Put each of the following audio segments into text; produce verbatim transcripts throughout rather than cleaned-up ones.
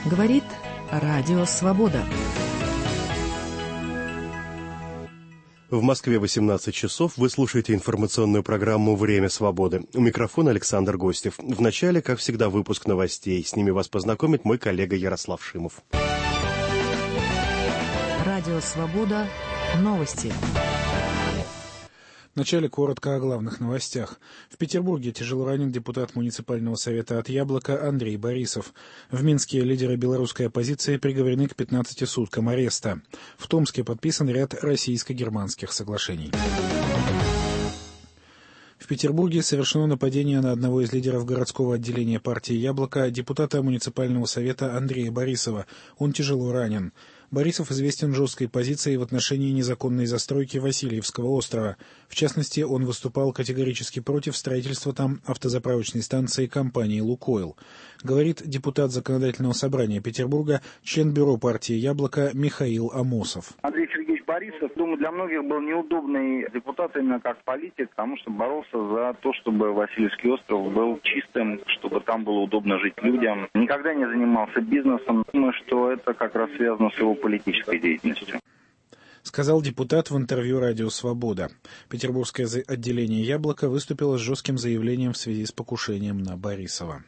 Говорит Радио Свобода. В Москве восемнадцать часов. Вы слушаете информационную программу «Время свободы». У микрофона Александр Гостев. В начале, как всегда, выпуск новостей. С ними вас познакомит мой коллега Ярослав Шимов. Радио Свобода. Новости. Вначале коротко о главных новостях. В Петербурге тяжело ранен депутат муниципального совета от «Яблока» Андрей Борисов. В Минске лидеры белорусской оппозиции приговорены к пятнадцати суткам ареста. В Томске подписан ряд российско-германских соглашений. В Петербурге совершено нападение на одного из лидеров городского отделения партии «Яблоко», депутата муниципального совета Андрея Борисова. Он тяжело ранен. Борисов известен жесткой позицией в отношении незаконной застройки Васильевского острова. В частности, он выступал категорически против строительства там автозаправочной станции компании «Лукойл». Говорит депутат Законодательного собрания Петербурга, член бюро партии «Яблоко» Михаил Амосов. Андрей Сергеевич Борисов, думаю, для многих был неудобный депутат именно как политик, потому что боролся за то, чтобы Васильевский остров был чистым, чтобы там было удобно жить людям. Никогда не занимался бизнесом. Думаю, что это как раз связано с его политической деятельностью. Сказал депутат в интервью «Радио Свобода». Петербургское отделение «Яблоко» выступило с жестким заявлением в связи с покушением на Борисова.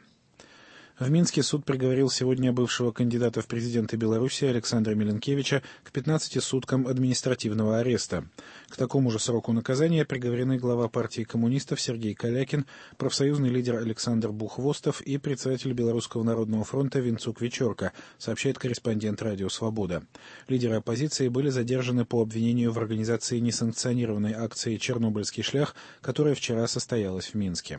В Минске суд приговорил сегодня бывшего кандидата в президенты Беларуси Александра Миленкевича к пятнадцати суткам административного ареста. К такому же сроку наказания приговорены глава партии коммунистов Сергей Калякин, профсоюзный лидер Александр Бухвостов и председатель Белорусского народного фронта Винцук Вечорка, сообщает корреспондент «Радио Свобода». Лидеры оппозиции были задержаны по обвинению в организации несанкционированной акции «Чернобыльский шлях», которая вчера состоялась в Минске.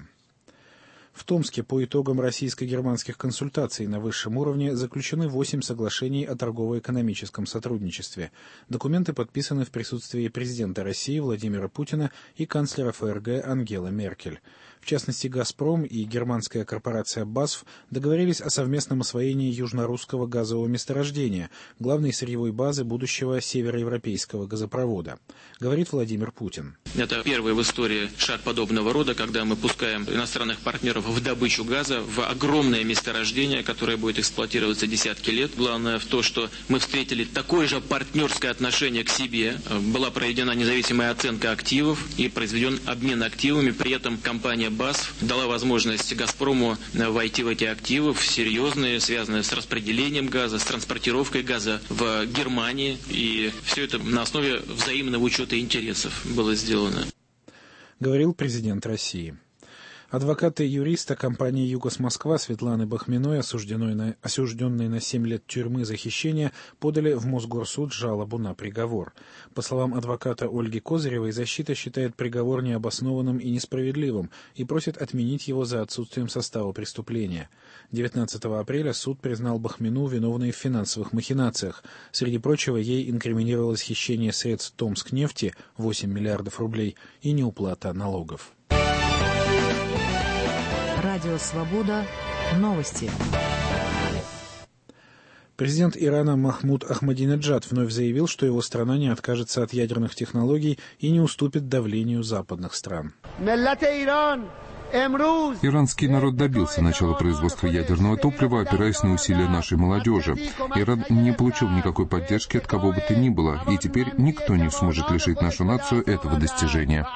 В Томске по итогам российско-германских консультаций на высшем уровне заключены восемь соглашений о торгово-экономическом сотрудничестве. Документы подписаны в присутствии президента России Владимира Путина и канцлера ФРГ Ангелы Меркель. В частности, «Газпром» и германская корпорация «Басф» договорились о совместном освоении южно-русского газового месторождения, главной сырьевой базы будущего североевропейского газопровода. Говорит Владимир Путин. Это первый в истории шаг подобного рода, когда мы пускаем иностранных партнеров в добычу газа, в огромное месторождение, которое будет эксплуатироваться десятки лет. Главное в том, что мы встретили такое же партнерское отношение к себе. Была проведена независимая оценка активов и произведен обмен активами. При этом компания «Басф» дала возможность «Газпрому» войти в эти активы, в серьезные, связанные с распределением газа, с транспортировкой газа в Германии. И все это на основе взаимного учета интересов было сделано. Говорил президент России. Адвокаты юриста компании «ЮКОС Москва» Светланы Бахминой, осужденной на, осужденной на семь лет тюрьмы за хищение, подали в Мосгорсуд жалобу на приговор. По словам адвоката Ольги Козыревой, защита считает приговор необоснованным и несправедливым и просит отменить его за отсутствием состава преступления. девятнадцатого апреля суд признал Бахмину виновной в финансовых махинациях. Среди прочего, ей инкриминировалось хищение средств Томскнефти восемь миллиардов рублей и неуплата налогов. Радио Свобода. Новости. Президент Ирана Махмуд Ахмадинеджад вновь заявил, что его страна не откажется от ядерных технологий и не уступит давлению западных стран. Иранский народ добился начала производства ядерного топлива, опираясь на усилия нашей молодежи. Иран не получил никакой поддержки от кого бы то ни было, и теперь никто не сможет лишить нашу нацию этого достижения.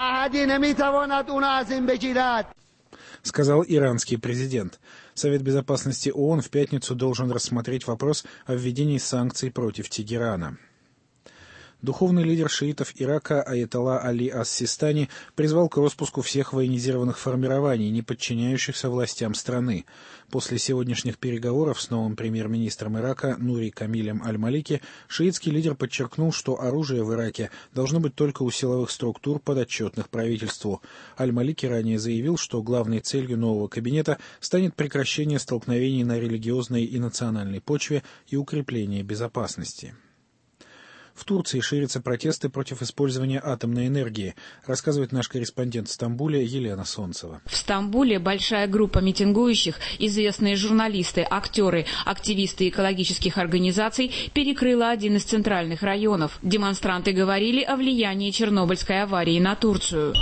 Сказал иранский президент. Совет безопасности ООН в пятницу должен рассмотреть вопрос о введении санкций против Тегерана. Духовный лидер шиитов Ирака Аятолла Али ас-Систани призвал к распуску всех военизированных формирований, не подчиняющихся властям страны. После сегодняшних переговоров с новым премьер-министром Ирака Нури Камилем Аль-Малики шиитский лидер подчеркнул, что оружие в Ираке должно быть только у силовых структур, подотчетных правительству. Аль-Малики ранее заявил, что главной целью нового кабинета станет прекращение столкновений на религиозной и национальной почве и укрепление безопасности. В Турции ширятся протесты против использования атомной энергии, рассказывает наш корреспондент в Стамбуле Елена Солнцева. В Стамбуле большая группа митингующих, известные журналисты, актеры, активисты экологических организаций перекрыла один из центральных районов. Демонстранты говорили о влиянии Чернобыльской аварии на Турцию.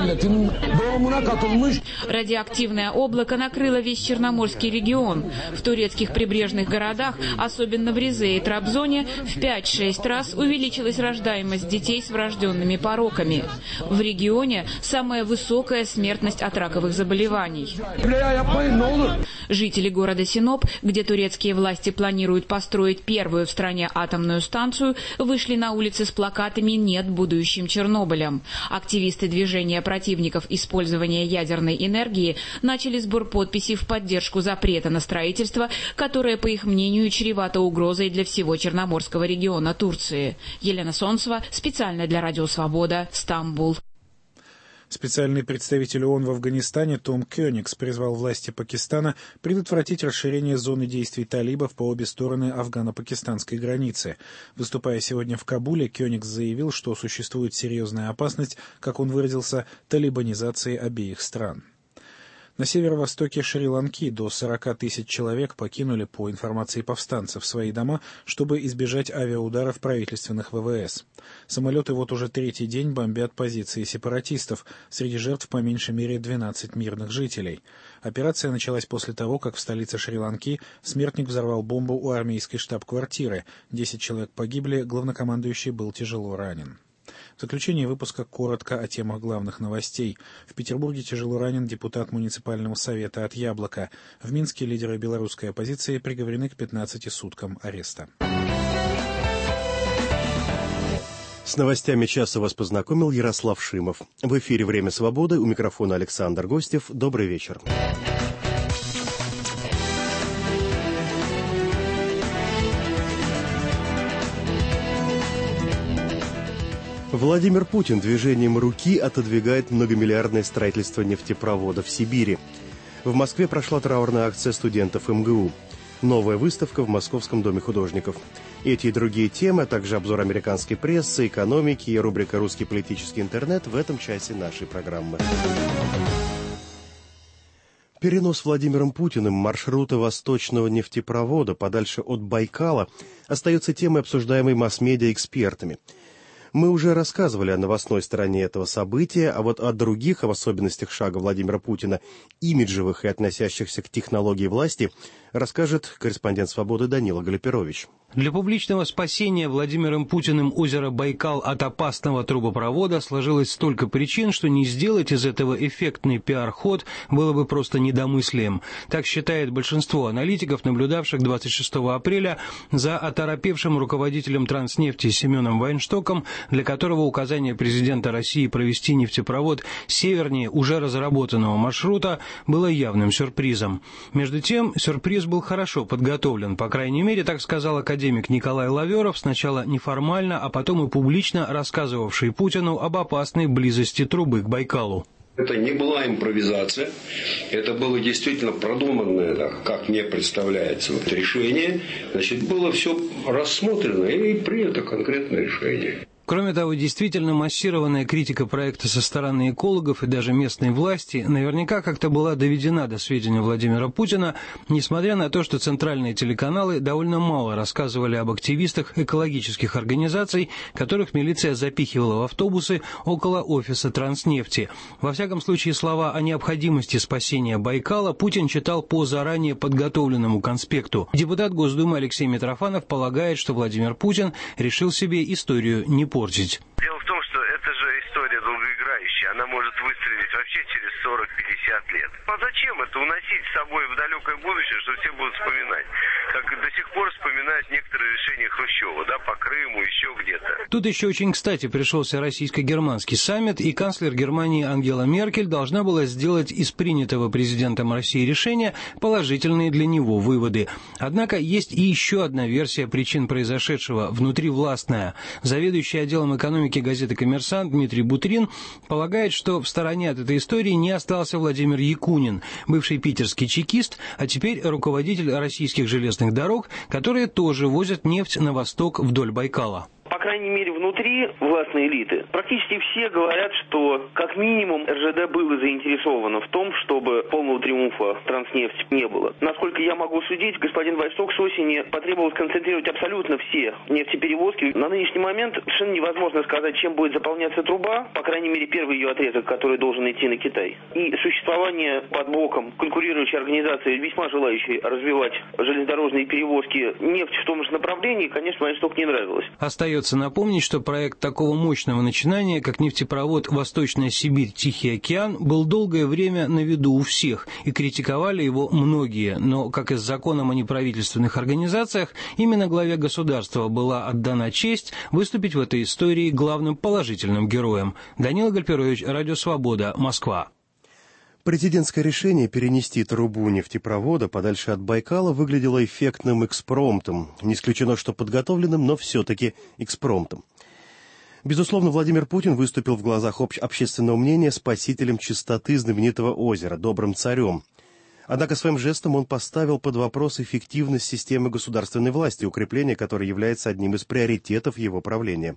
Радиоактивное облако накрыло весь Черноморский регион. В турецких прибрежных городах, особенно в Ризе и Трабзоне, в пять-шесть раз увеличилась рождаемость детей с врожденными пороками. В регионе самая высокая смертность от раковых заболеваний. Жители города Синоп, где турецкие власти планируют построить первую в стране атомную станцию, вышли на улицы с плакатами «Нет будущим Чернобылем». Активисты движения противников использования ядерной энергии начали сбор подписей в поддержку запрета на строительство, которое, по их мнению, чревато угрозой для всего Черноморского региона Турции. Елена Солнцева, специально для Радио Свобода, Стамбул. Специальный представитель ООН в Афганистане Том Кёнигс призвал власти Пакистана предотвратить расширение зоны действий талибов по обе стороны афгано-пакистанской границы. Выступая сегодня в Кабуле, Кёнигс заявил, что существует серьезная опасность, как он выразился, талибанизации обеих стран. На северо-востоке Шри-Ланки до сорока тысяч человек покинули, по информации повстанцев, свои дома, чтобы избежать авиаударов правительственных ВВС. Самолеты вот уже третий день бомбят позиции сепаратистов. Среди жертв по меньшей мере двенадцать мирных жителей. Операция началась после того, как в столице Шри-Ланки смертник взорвал бомбу у армейской штаб-квартиры. Десять человек погибли, главнокомандующий был тяжело ранен. В заключение выпуска коротко о темах главных новостей. В Петербурге тяжело ранен депутат муниципального совета от «Яблока». В Минске лидеры белорусской оппозиции приговорены к пятнадцати суткам ареста. С новостями часа вас познакомил Ярослав Шимов. В эфире «Время свободы», у микрофона Александр Гостев. Добрый вечер. Владимир Путин движением руки отодвигает многомиллиардное строительство нефтепровода в Сибири. В Москве прошла траурная акция студентов эм гэ у. Новая выставка в Московском доме художников. Эти и другие темы, а также обзор американской прессы, экономики и рубрика «Русский политический интернет» в этом часе нашей программы. Перенос Владимиром Путиным маршрута восточного нефтепровода подальше от Байкала остается темой, обсуждаемой масс-медиа экспертами. Мы уже рассказывали о новостной стороне этого события, а вот о других, в особенностях шага Владимира Путина, имиджевых и относящихся к технологии власти, расскажет корреспондент «Свободы» Данила Галиперович. Для публичного спасения Владимиром Путиным озера Байкал от опасного трубопровода сложилось столько причин, что не сделать из этого эффектный пиар-ход было бы просто недомыслием. Так считает большинство аналитиков, наблюдавших двадцать шестого апреля за оторопевшим руководителем Транснефти Семеном Вайнштоком, для которого указание президента России провести нефтепровод севернее уже разработанного маршрута было явным сюрпризом. Между тем, сюрприз был хорошо подготовлен, по крайней мере, так сказал академик Николай Лаверов, сначала неформально, а потом и публично рассказывавший Путину об опасной близости трубы к Байкалу. Это не была импровизация, это было действительно продуманное, как мне представляется, вот решение. Значит, было все рассмотрено и принято конкретное решение. Кроме того, действительно массированная критика проекта со стороны экологов и даже местной власти наверняка как-то была доведена до сведения Владимира Путина, несмотря на то, что центральные телеканалы довольно мало рассказывали об активистах экологических организаций, которых милиция запихивала в автобусы около офиса Транснефти. Во всяком случае, слова о необходимости спасения Байкала Путин читал по заранее подготовленному конспекту. Депутат Госдумы Алексей Митрофанов полагает, что Владимир Путин решил себе историю не портить. Дело в том, что это же история долгоиграющая, она может выстрелить вообще через сорок-пятьдесят лет. А зачем это уносить с собой в далекое будущее, что все будут вспоминать? Как до сих пор вспоминают некоторые решения Хрущева, да, по Крыму, еще где-то. Тут еще очень кстати пришелся российско-германский саммит, и канцлер Германии Ангела Меркель должна была сделать из принятого президентом России решения положительные для него выводы. Однако есть и еще одна версия причин произошедшего, внутривластная. Заведующий отделом экономики газеты «Коммерсант» Дмитрий Бутрин полагает, что в стороне от этой истории не остался Владимир Якунин, бывший питерский чекист, а теперь руководитель российских железных дорог, которые тоже возят нефть на восток вдоль Байкала. По крайней мере, внутри властной элиты практически все говорят, что как минимум эр жэ дэ было заинтересовано в том, чтобы полного триумфа Транснефти не было. Насколько я могу судить, господин Вайсток с осени потребовал концентрировать абсолютно все нефтеперевозки. На нынешний момент совершенно невозможно сказать, чем будет заполняться труба, по крайней мере, первый ее отрезок, который должен идти на Китай. И существование под боком конкурирующей организации, весьма желающей развивать железнодорожные перевозки нефти в том же направлении, конечно, Вайсток не нравилось. Остается напомнить, что проект такого мощного начинания, как нефтепровод «Восточная Сибирь-Тихий океан», был долгое время на виду у всех, и критиковали его многие. Но, как и с законом о неправительственных организациях, именно главе государства была отдана честь выступить в этой истории главным положительным героем. Данила Гальперович, Радио Свобода, Москва. Президентское решение перенести трубу нефтепровода подальше от Байкала выглядело эффектным экспромтом. Не исключено, что подготовленным, но все-таки экспромтом. Безусловно, Владимир Путин выступил в глазах обще- общественного мнения спасителем чистоты знаменитого озера, добрым царем. Однако своим жестом он поставил под вопрос эффективность системы государственной власти, укрепление которой является одним из приоритетов его правления.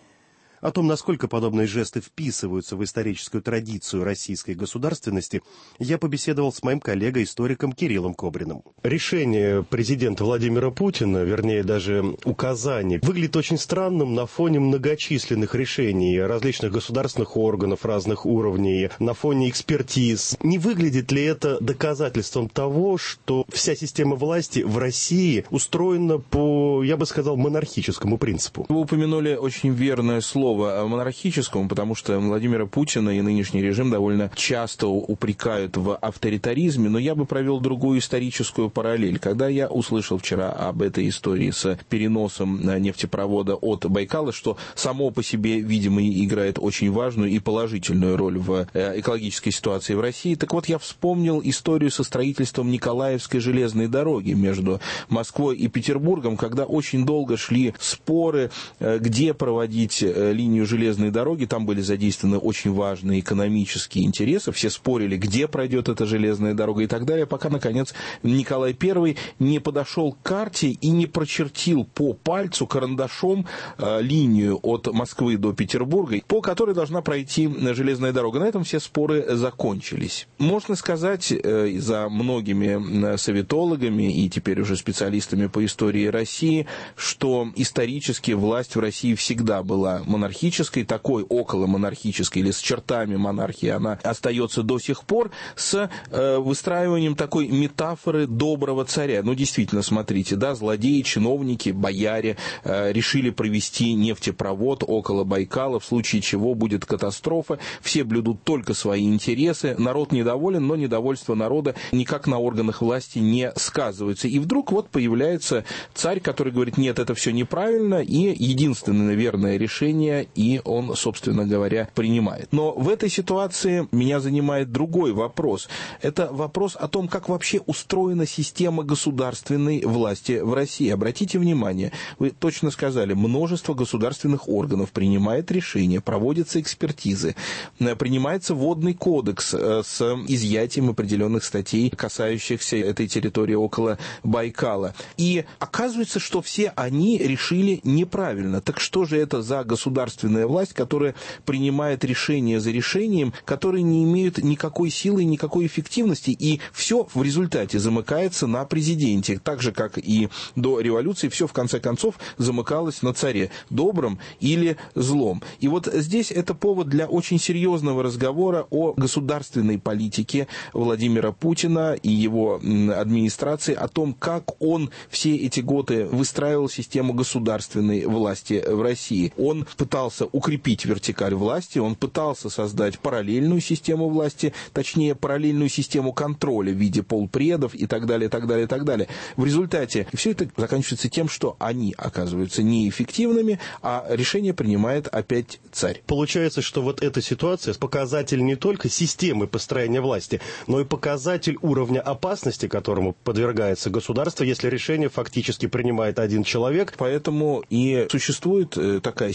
О том, насколько подобные жесты вписываются в историческую традицию российской государственности, я побеседовал с моим коллегой-историком Кириллом Кобриным. Решение президента Владимира Путина, вернее даже указание, выглядит очень странным на фоне многочисленных решений различных государственных органов разных уровней, на фоне экспертиз. Не выглядит ли это доказательством того, что вся система власти в России устроена по, я бы сказал, монархическому принципу? Вы упомянули очень верное слово монархическому, потому что Владимира Путина и нынешний режим довольно часто упрекают в авторитаризме, но я бы провел другую историческую параллель. Когда я услышал вчера об этой истории с переносом нефтепровода от Байкала, что само по себе, видимо, играет очень важную и положительную роль в экологической ситуации в России, так вот я вспомнил историю со строительством Николаевской железной дороги между Москвой и Петербургом, когда очень долго шли споры, где проводить линию железной дороги, там были задействованы очень важные экономические интересы, все спорили, где пройдет эта железная дорога и так далее, пока, наконец, Николай Первый не подошел к карте и не прочертил по пальцу карандашом э, линию от Москвы до Петербурга, по которой должна пройти железная дорога. На этом все споры закончились. Можно сказать, э, за многими советологами и теперь уже специалистами по истории России, что исторически власть в России всегда была монархической, такой околомонархической или с чертами монархии она остается до сих пор, с э, выстраиванием такой метафоры доброго царя. Ну, действительно, смотрите, да, злодеи, чиновники, бояре э, решили провести нефтепровод около Байкала, в случае чего будет катастрофа, все блюдут только свои интересы, народ недоволен, но недовольство народа никак на органах власти не сказывается. И вдруг вот появляется царь, который говорит, нет, это все неправильно, и единственное верное решение, и он, собственно говоря, принимает. Но в этой ситуации меня занимает другой вопрос. Это вопрос о том, как вообще устроена система государственной власти в России. Обратите внимание, вы точно сказали, множество государственных органов принимает решения, проводятся экспертизы, принимается водный кодекс с изъятием определенных статей, касающихся этой территории около Байкала. И оказывается, что все они решили неправильно. Так что же это за государственная власть, которая принимает решения за решением, которые не имеют никакой силы и никакой эффективности, и все в результате замыкается на президенте, так же, как и до революции, все в конце концов замыкалось на царе, добром или злом. И вот здесь это повод для очень серьезного разговора о государственной политике Владимира Путина и его администрации, о том, как он все эти годы выстраивал систему государственной власти в России. Он пытался укрепить вертикаль власти, он пытался создать параллельную систему власти, точнее, параллельную систему контроля в виде полпредов и так далее, так далее, так далее. В результате все это заканчивается тем, что они оказываются неэффективными, а решение принимает опять царь. Получается, что вот эта ситуация показатель не только системы построения власти, но и показатель уровня опасности, которому подвергается государство, если решение фактически принимает один человек. Поэтому и существует такая система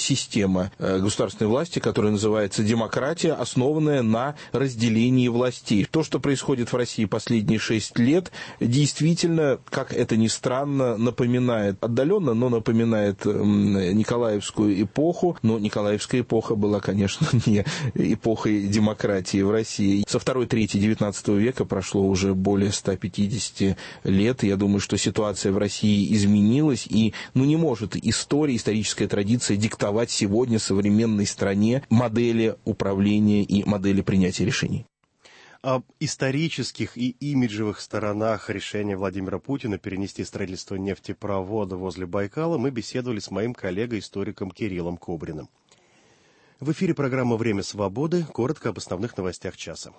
система государственной власти, которая называется демократия, основанная на разделении властей. То, что происходит в России последние шесть лет, действительно, как это ни странно, напоминает, отдаленно, но напоминает Николаевскую эпоху. Но Николаевская эпоха была, конечно, не эпохой демократии в России. Со второй трети девятнадцатого века прошло уже более ста пятидесяти лет. Я думаю, что ситуация в России изменилась, и ну, не может история, историческая традиция диктовать сегодня современной стране модели управления и модели принятия решений. Об исторических и имиджевых сторонах решения Владимира Путина перенести строительство нефтепровода возле Байкала мы беседовали с моим коллегой-историком Кириллом Кобриным. В эфире программа «Время свободы». Коротко об основных новостях часа.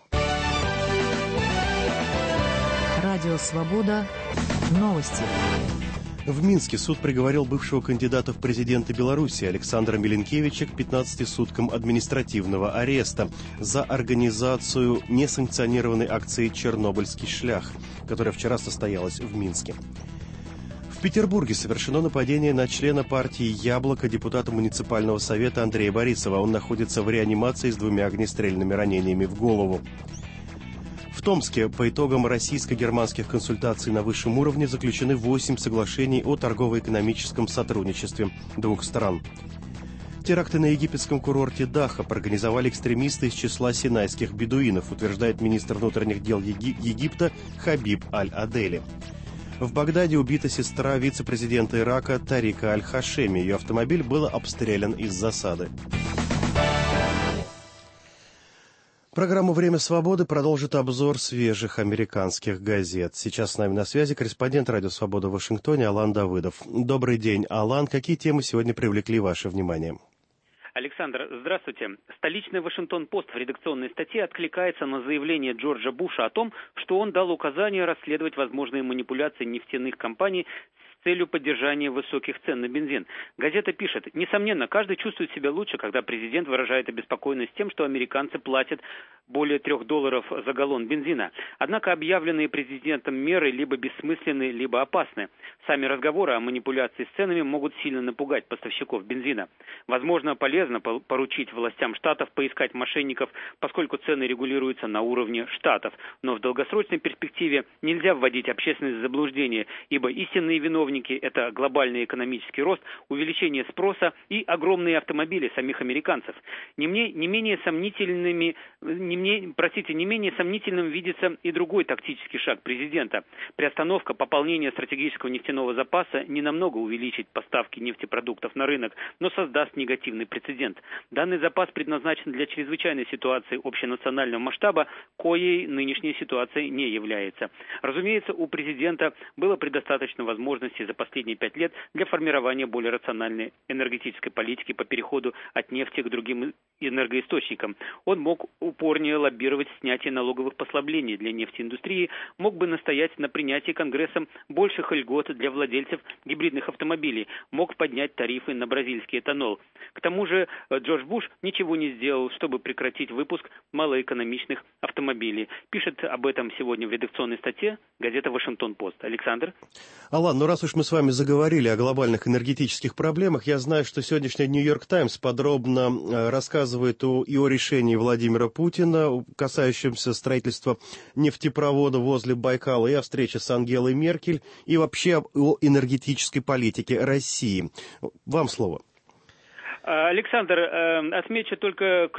Радио «Свобода». Новости. В Минске суд приговорил бывшего кандидата в президенты Беларуси Александра Миленкевича к пятнадцати суткам административного ареста за организацию несанкционированной акции «Чернобыльский шлях», которая вчера состоялась в Минске. В Петербурге совершено нападение на члена партии «Яблоко», депутата муниципального совета Андрея Борисова. Он находится в реанимации с двумя огнестрельными ранениями в голову. В Томске по итогам российско-германских консультаций на высшем уровне заключены восемь соглашений о торгово-экономическом сотрудничестве двух стран. Теракты на египетском курорте Даха организовали экстремисты из числа синайских бедуинов, утверждает министр внутренних дел Еги- Египта Хабиб Аль-Адели. В Багдаде убита сестра вице-президента Ирака Тарика Аль-Хашеми. Ее автомобиль был обстрелян из засады. Программу «Время свободы» продолжит обзор свежих американских газет. Сейчас с нами на связи корреспондент «Радио Свобода» в Вашингтоне Алан Давыдов. Добрый день, Алан. Какие темы сегодня привлекли ваше внимание? Александр, здравствуйте. Столичный «Вашингтон-Пост» в редакционной статье откликается на заявление Джорджа Буша о том, что он дал указание расследовать возможные манипуляции нефтяных компаний с целью поддержания высоких цен на бензин. Газета пишет: несомненно, каждый чувствует себя лучше, когда президент выражает обеспокоенность тем, что американцы платят более трех долларов за галлон бензина. Однако объявленные президентом меры либо бессмысленны, либо опасны. Сами разговоры о манипуляции с ценами могут сильно напугать поставщиков бензина. Возможно, полезно поручить властям штатов поискать мошенников, поскольку цены регулируются на уровне штатов. Но в долгосрочной перспективе нельзя вводить общественность в заблуждение, ибо истинные виновники – это глобальный экономический рост, увеличение спроса и огромные автомобили самих американцев. Не, мне, не менее сомнительными, не, мне, простите, не менее сомнительным видится и другой тактический шаг президента. Приостановка пополнения стратегического нефтяного запаса не намного увеличит поставки нефтепродуктов на рынок, но создаст негативный прецедент. Данный запас предназначен для чрезвычайной ситуации общенационального масштаба, коей нынешняя ситуация не является. Разумеется, у президента было предостаточно возможностей за последние пять лет для формирования более рациональной энергетической политики по переходу от нефти к другим энергоисточникам. Он мог упорнее лоббировать снятие налоговых послаблений для нефтеиндустрии, мог бы настоять на принятии Конгрессом больших льгот для владельцев гибридных автомобилей, мог поднять тарифы на бразильский этанол. К тому же Джордж Буш ничего не сделал, чтобы прекратить выпуск малоэкономичных автомобилей. Пишет об этом сегодня в редакционной статье газета «Вашингтон-Пост». Александр? Алан, ну раз уж мы с вами заговорили о глобальных энергетических проблемах, я знаю, что сегодняшний «Нью-Йорк Таймс» подробно рассказывает о, и о решении Владимира Путина, касающемся строительства нефтепровода возле Байкала, и о встрече с Ангелой Меркель, и вообще о энергетической политике России. Вам слово. Александр, отмечу только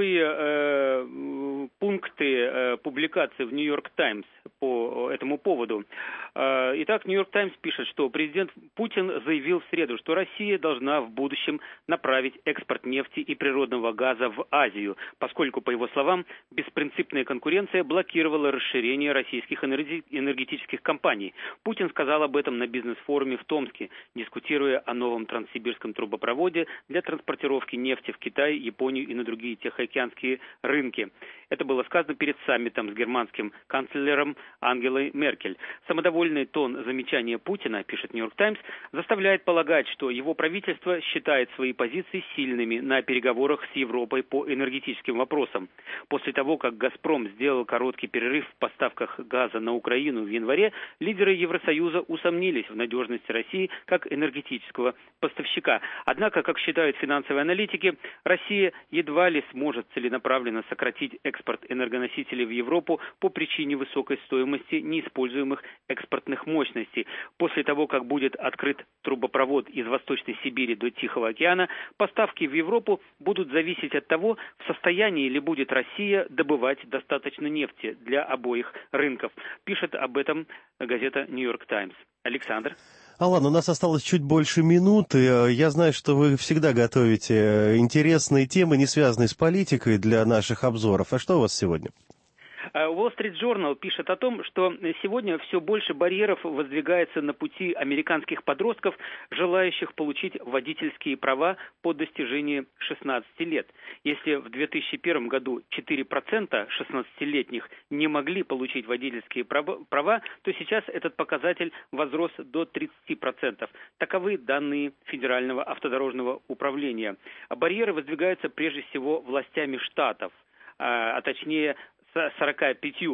ключевые пункты публикации в «Нью-Йорк Таймс» по этому поводу. Итак, «Нью-Йорк Таймс» пишет, что президент Путин заявил в среду, что Россия должна в будущем направить экспорт нефти и природного газа в Азию, поскольку, по его словам, беспринципная конкуренция блокировала расширение российских энергетических компаний. Путин сказал об этом на бизнес-форуме в Томске, дискутируя о новом транссибирском трубопроводе для транспортировки нефти в Китай, Японию и на другие тихоокеанские рынки. Это было сказано перед саммитом с германским канцлером Ангелой Меркель. Самодовольный тон замечания Путина, пишет «Нью-Йорк Таймс», заставляет полагать, что его правительство считает свои позиции сильными на переговорах с Европой по энергетическим вопросам. После того, как «Газпром» сделал короткий перерыв в поставках газа на Украину в январе, лидеры Евросоюза усомнились в надежности России как энергетического поставщика. Однако, как считают финансовые аналитики, Россия едва ли сможет целенаправленно сократить экспорт энергоносителей в Европу по причине высокой стоимости неиспользуемых экспортных мощностей. После того, как будет открыт трубопровод из Восточной Сибири до Тихого океана, поставки в Европу будут зависеть от того, в состоянии ли будет Россия добывать достаточно нефти для обоих рынков. Пишет об этом газета «Нью-Йорк Таймс». Александр. Алан, у нас осталось чуть больше минуты. Я знаю, что вы всегда готовите интересные темы, не связанные с политикой, для наших обзоров. А что у вас сегодня? Wall Street Journal пишет о том, что сегодня все больше барьеров воздвигается на пути американских подростков, желающих получить водительские права по достижении шестнадцати лет. Если в две тысячи первом году четыре процента шестнадцатилетних не могли получить водительские права, то сейчас этот показатель возрос до тридцати процентов. Таковы данные Федерального автодорожного управления. Барьеры воздвигаются прежде всего властями штатов, а точнее сорока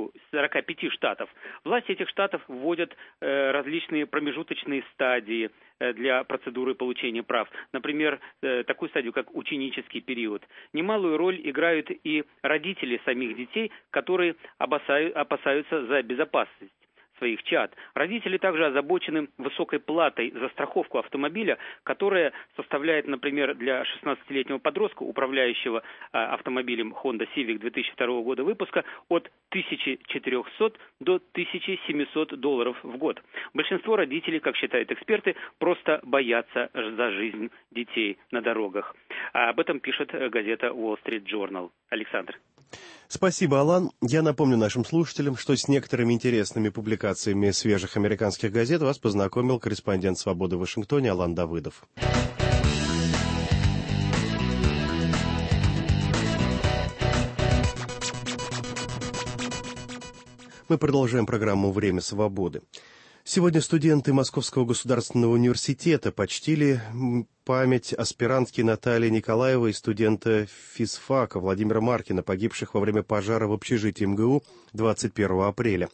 пяти штатов. Власти этих штатов вводят э, различные промежуточные стадии э, для процедуры получения прав. Например, э, такую стадию, как ученический период. Немалую роль играют и родители самих детей, которые опасают, опасаются за безопасность своих чад. Родители также озабочены высокой платой за страховку автомобиля, которая составляет, например, для шестнадцатилетнего подростка, управляющего а, автомобилем Honda Civic две тысячи второго года выпуска, от тысячи четырехсот до тысячи семисот долларов в год. Большинство родителей, как считают эксперты, просто боятся за жизнь детей на дорогах. А об этом пишет газета Wall Street Journal. Александр. Спасибо, Алан. Я напомню нашим слушателям, что с некоторыми интересными публикациями свежих американских газет вас познакомил корреспондент «Свободы» в Вашингтоне Алан Давыдов. Мы продолжаем программу «Время свободы». Сегодня студенты Московского государственного университета почтили память аспирантки Натальи Николаевой и студента физфака Владимира Маркина, погибших во время пожара в общежитии эм гэ у двадцать первого апреля.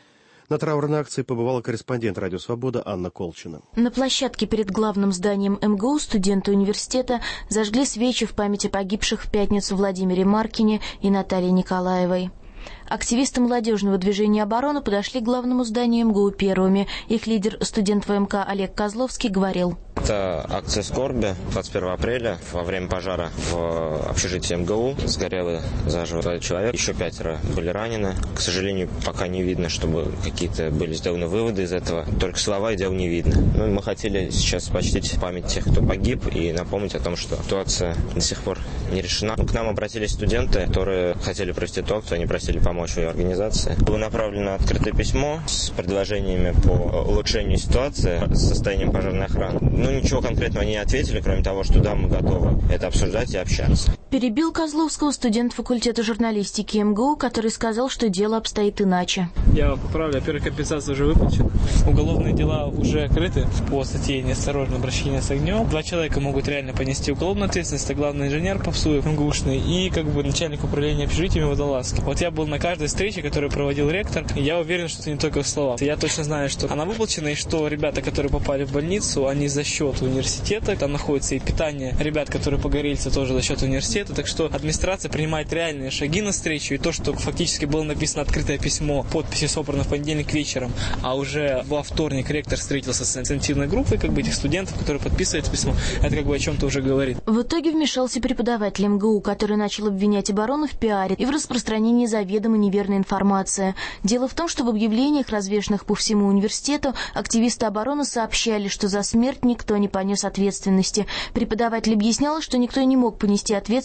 На траурной акции побывала корреспондент «Радио Свобода» Анна Колчина. На площадке перед главным зданием эм гэ у студенты университета зажгли свечи в память о погибших в пятницу Владимире Маркине и Наталье Николаевой. Активисты молодежного движения «Оборона» подошли к главному зданию эм гэ у первыми. Их лидер, студент вэ эм ка Олег Козловский, говорил: Это акция скорби. двадцать первого апреля во время пожара в общежитии эм гэ у сгорело заживо человек. Еще пятеро были ранены. К сожалению, пока не видно, чтобы какие-то были сделаны выводы из этого. Только слова и дел не видно. Ну, мы хотели сейчас почтить память тех, кто погиб, и напомнить о том, что ситуация до сих пор не решена. К нам обратились студенты, которые хотели провести то, кто они просили помочь в ее организации. Было направлено открытое письмо с предложениями по улучшению ситуации с состоянием пожарной охраны. Ну, ничего конкретного не ответили, кроме того, что да, мы готовы это обсуждать и общаться. Перебил Козловского студент факультета журналистики эм гэ у, который сказал, что дело обстоит иначе. Я вам поправлю. Во-первых, компенсация уже выплачена. Уголовные дела уже открыты по статье «Неосторожное обращение с огнем». Два человека могут реально понести уголовную ответственность. Это главный инженер Попсуев, эм гэ ушный, и как бы начальник управления общежитиями Водолазский. Вот я был на каждой встрече, которую проводил ректор, и я уверен, что это не только в словах. Я точно знаю, что она выплачена, и что ребята, которые попали в больницу, они за счет университета. Там находится и питание ребят, которые погорельцы, тоже за счет университета. Так что администрация принимает реальные шаги навстречу, и то, что фактически было написано открытое письмо, подписи собраны в понедельник вечером, а уже во вторник ректор встретился с инициативной группой как бы этих студентов, которые подписывают письмо, это как бы о чем-то уже говорит. В итоге вмешался преподаватель эм гэ у, который начал обвинять оборону в пиаре и в распространении заведомо неверной информации. Дело в том, что в объявлениях, развешанных по всему университету, активисты обороны сообщали, что за смерть никто не понес ответственности. Преподаватель объяснял, что никто не мог понести ответственность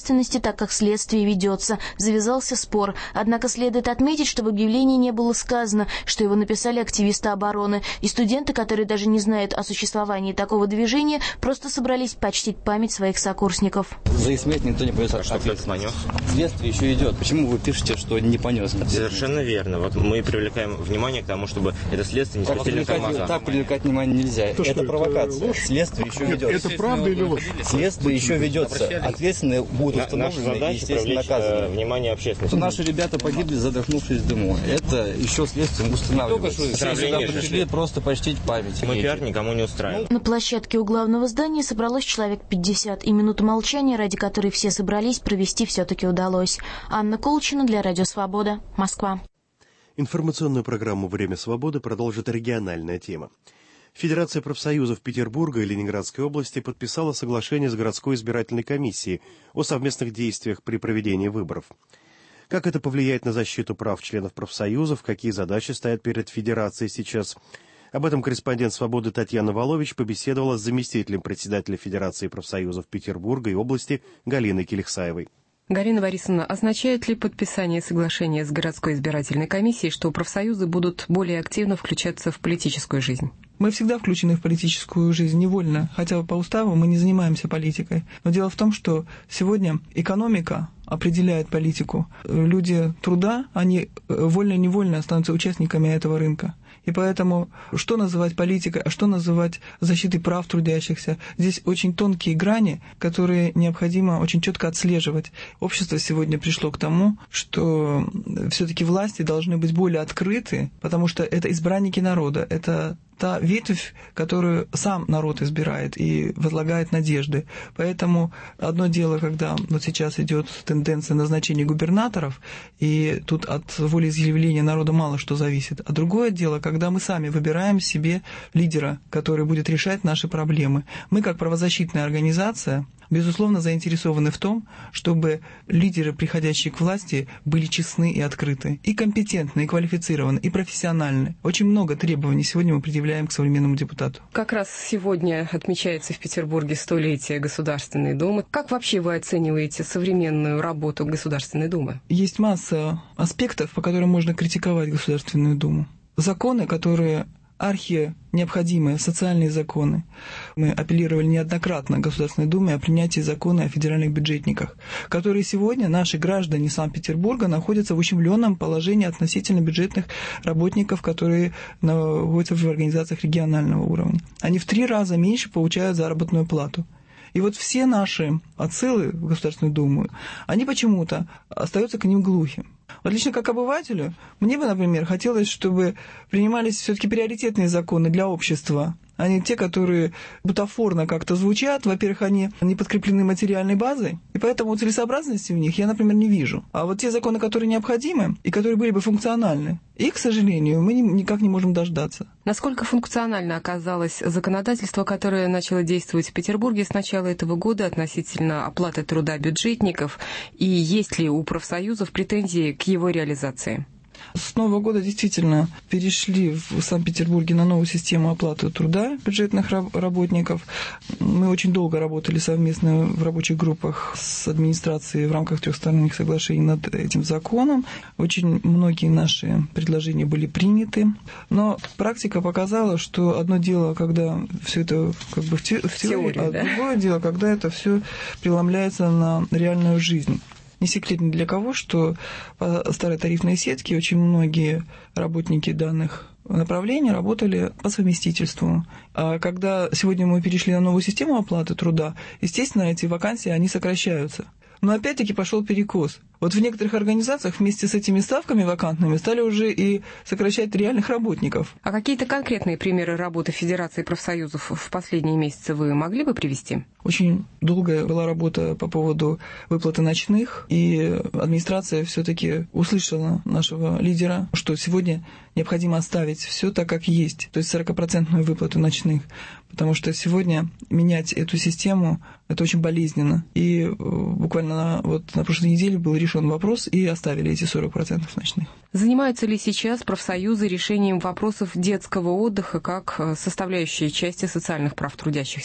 ответственности, так как следствие ведется. Завязался спор. Однако следует отметить, что в объявлении не было сказано, что его написали активисты обороны. И студенты, которые даже не знают о существовании такого движения, просто собрались почтить память своих сокурсников. За их смерть никто не понес ответственность. Следствие еще идет. Почему вы пишете, что не понес? Совершенно верно. Вот мы привлекаем внимание к тому, чтобы это следствие не спустили на тормоза. Так привлекать внимание нельзя. Это, это провокация. Следствие еще ведется. Это правда или ложь? Следствие еще ведется. Ответственные будут установлены и, естественно, наказаны. Внимание общественности. Наши ребята погибли, задохнувшись в дыму. Это еще следствием устанавливается. Все сюда пришли просто почтить память. Мы пиар никому не устраиваем. На площадке у главного здания собралось человек пятьдесят, и минуту молчания, ради которой все собрались, провести все-таки удалось. Анна Колчина для Радио Свобода, Москва. Информационную программу «Время свободы» продолжит региональная тема. Федерация профсоюзов Петербурга и Ленинградской области подписала соглашение с городской избирательной комиссией о совместных действиях при проведении выборов. Как это повлияет на защиту прав членов профсоюзов, какие задачи стоят перед Федерацией сейчас? Об этом корреспондент «Свободы» Татьяна Волович побеседовала с заместителем председателя Федерации профсоюзов Петербурга и области Галиной Келихсаевой. Галина Борисовна, означает ли подписание соглашения с городской избирательной комиссией, что профсоюзы будут более активно включаться в политическую жизнь? Мы всегда включены в политическую жизнь невольно, хотя по уставу мы не занимаемся политикой. Но дело в том, что сегодня экономика определяет политику. Люди труда, они вольно-невольно становятся участниками этого рынка. И поэтому что называть политикой, а что называть защитой прав трудящихся? Здесь очень тонкие грани, которые необходимо очень четко отслеживать. Общество сегодня пришло к тому, что все-таки власти должны быть более открыты, потому что это избранники народа, это та ветвь, которую сам народ избирает и возлагает надежды. Поэтому одно дело, когда вот сейчас идет тенденция назначения губернаторов, и тут от волеизъявления народа мало что зависит. А другое дело, когда мы сами выбираем себе лидера, который будет решать наши проблемы. Мы, как правозащитная организация, безусловно, заинтересованы в том, чтобы лидеры, приходящие к власти, были честны и открыты, и компетентны, и квалифицированы, и профессиональны. Очень много требований сегодня мы предъявляем к современному депутату. Как раз сегодня отмечается в Петербурге столетие Государственной Думы. Как вообще вы оцениваете современную работу Государственной Думы? Есть масса аспектов, по которым можно критиковать Государственную Думу. Законы, которые архи необходимые, социальные законы. Мы апеллировали неоднократно в Государственной Думе о принятии закона о федеральных бюджетниках, которые сегодня наши граждане Санкт-Петербурга находятся в ущемленном положении относительно бюджетных работников, которые находятся в организациях регионального уровня. Они в три раза меньше получают заработную плату. И вот все наши отсылы в Государственную Думу, они почему-то остаются к ним глухи. Вот лично как обывателю, мне бы, например, хотелось, чтобы принимались все-таки приоритетные законы для общества, а не те, которые бутафорно как-то звучат. Во-первых, они не подкреплены материальной базой, и поэтому целесообразности в них я, например, не вижу. А вот те законы, которые необходимы и которые были бы функциональны, их, к сожалению, мы никак не можем дождаться. Насколько функционально оказалось законодательство, которое начало действовать в Петербурге с начала этого года относительно оплаты труда бюджетников, и есть ли у профсоюзов претензии к его реализации? С Нового года действительно перешли в Санкт-Петербурге на новую систему оплаты труда бюджетных работников. Мы очень долго работали совместно в рабочих группах с администрацией в рамках трехсторонних соглашений над этим законом. Очень многие наши предложения были приняты. Но практика показала, что одно дело, когда все это как бы в, те, в теории, а да? Другое дело, когда это все преломляется на реальную жизнь. Не секрет ни для кого, что по старой тарифной сетке очень многие работники данных направлений работали по совместительству. А когда сегодня мы перешли на новую систему оплаты труда, естественно, эти вакансии, они сокращаются. Но опять-таки пошел перекос. Вот в некоторых организациях вместе с этими ставками вакантными стали уже и сокращать реальных работников. А какие-то конкретные примеры работы Федерации профсоюзов в последние месяцы вы могли бы привести? Очень долгая была работа по поводу выплаты ночных, и администрация все-таки услышала нашего лидера, что сегодня необходимо оставить все так, как есть, то есть сорокопроцентную выплату ночных, потому что сегодня менять эту систему это очень болезненно. И буквально на, вот, на прошлой неделе был решен вопрос, и оставили эти сорок процентов ночных. Занимаются ли сейчас профсоюзы решением вопросов детского отдыха как составляющей части социальных прав трудящихся?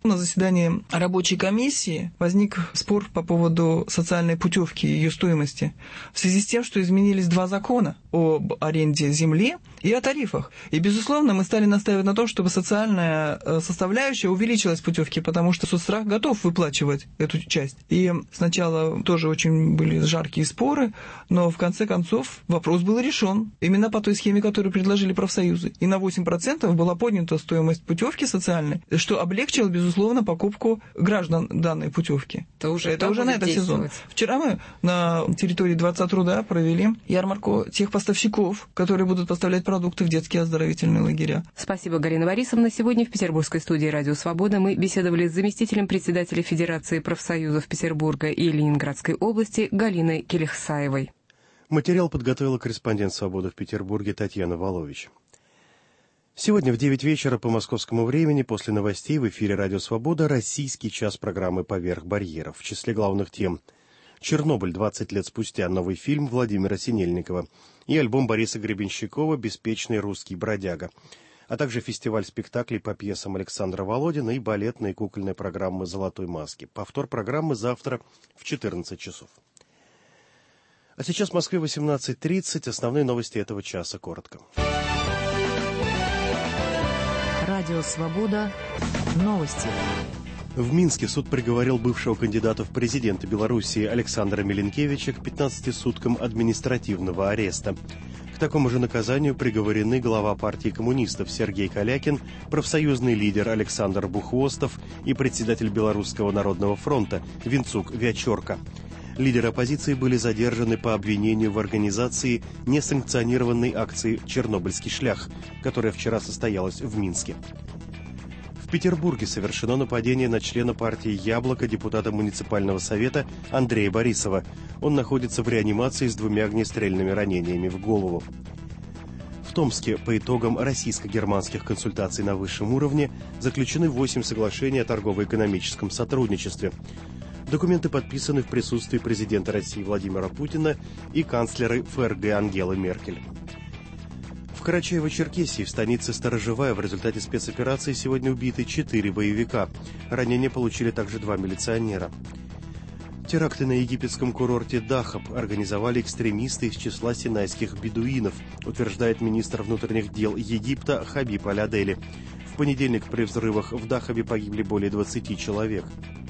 На заседании рабочей комиссии возник спор по поводу социальной путевки и ее стоимости в связи с тем, что изменились два закона об аренде земли и о тарифах. И, безусловно, мы стали настаивать на том, чтобы социальная составляющая увеличилась в путевке, потому что соцстрах готов выплачивать эту часть. И сначала тоже очень были жаркие споры, но в конце концов вопрос был решен именно по той схеме, которую предложили профсоюзы. И на восемь процентов была поднята стоимость путевки социальной, что облегчило, безусловно, безусловно, покупку граждан данной путевки. Это уже, Это уже на этот сезон. Вчера мы на территории Дворца труда провели ярмарку тех поставщиков, которые будут поставлять продукты в детские оздоровительные лагеря. Спасибо, Галина Борисовна. Сегодня в петербургской студии «Радио Свобода» мы беседовали с заместителем председателя Федерации профсоюзов Петербурга и Ленинградской области Галиной Келехсаевой. Материал подготовила корреспондент «Свободы» в Петербурге Татьяна Волович. Сегодня в девять вечера по московскому времени после новостей в эфире «Радио Свобода» российский час программы «Поверх барьеров». В числе главных тем «Чернобыль. двадцать лет спустя», новый фильм Владимира Синельникова и альбом Бориса Гребенщикова «Беспечный русский бродяга», а также фестиваль спектаклей по пьесам Александра Володина и балетная и кукольная программы «Золотой маски». Повтор программы завтра в четырнадцать часов. А сейчас в Москве восемнадцать тридцать. Основные новости этого часа коротко. Радио «Свобода». Новости. В Минске суд приговорил бывшего кандидата в президенты Белоруссии Александра Миленкевича к пятнадцати суткам административного ареста. К такому же наказанию приговорены глава партии коммунистов Сергей Калякин, профсоюзный лидер Александр Бухвостов и председатель Белорусского народного фронта Винцук Вячорка. Лидеры оппозиции были задержаны по обвинению в организации несанкционированной акции «Чернобыльский шлях», которая вчера состоялась в Минске. В Петербурге совершено нападение на члена партии «Яблоко», депутата муниципального совета Андрея Борисова. Он находится в реанимации с двумя огнестрельными ранениями в голову. В Томске по итогам российско-германских консультаций на высшем уровне заключены восемь соглашений о торгово-экономическом сотрудничестве. Документы подписаны в присутствии президента России Владимира Путина и канцлера ФРГ Ангелы Меркель. В Карачаево-Черкесии, в станице Сторожевая, в результате спецоперации сегодня убиты четыре боевика. Ранения получили также два милиционера. Теракты на египетском курорте Дахаб организовали экстремисты из числа синайских бедуинов, утверждает министр внутренних дел Египта Хабиб Аль-Адели. В понедельник при взрывах в Дахабе погибли более двадцати человек.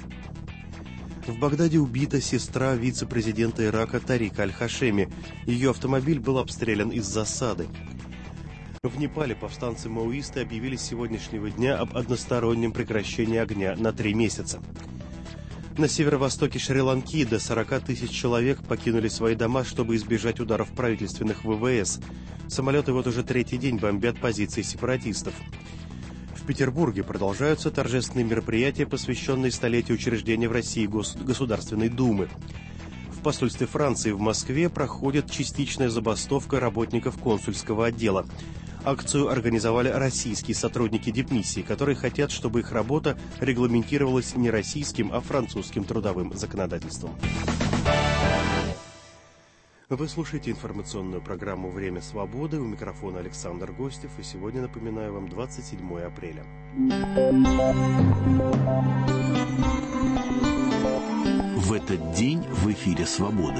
В Багдаде убита сестра вице-президента Ирака Тарика Аль-Хашеми. Ее автомобиль был обстрелян из засады. В Непале повстанцы-маоисты объявили с сегодняшнего дня об одностороннем прекращении огня на три месяца. На северо-востоке Шри-Ланки до сорока тысяч человек покинули свои дома, чтобы избежать ударов правительственных ВВС. Самолеты вот уже третий день бомбят позиции сепаратистов. В Петербурге продолжаются торжественные мероприятия, посвященные столетию учреждения в России Гос- Государственной Думы. В посольстве Франции в Москве проходит частичная забастовка работников консульского отдела. Акцию организовали российские сотрудники дипмиссии, которые хотят, чтобы их работа регламентировалась не российским, а французским трудовым законодательством. Вы слушаете информационную программу «Время свободы». У микрофона Александр Гостев. И сегодня, напоминаю вам, двадцать седьмое апреля. В этот день в эфире «Свободы».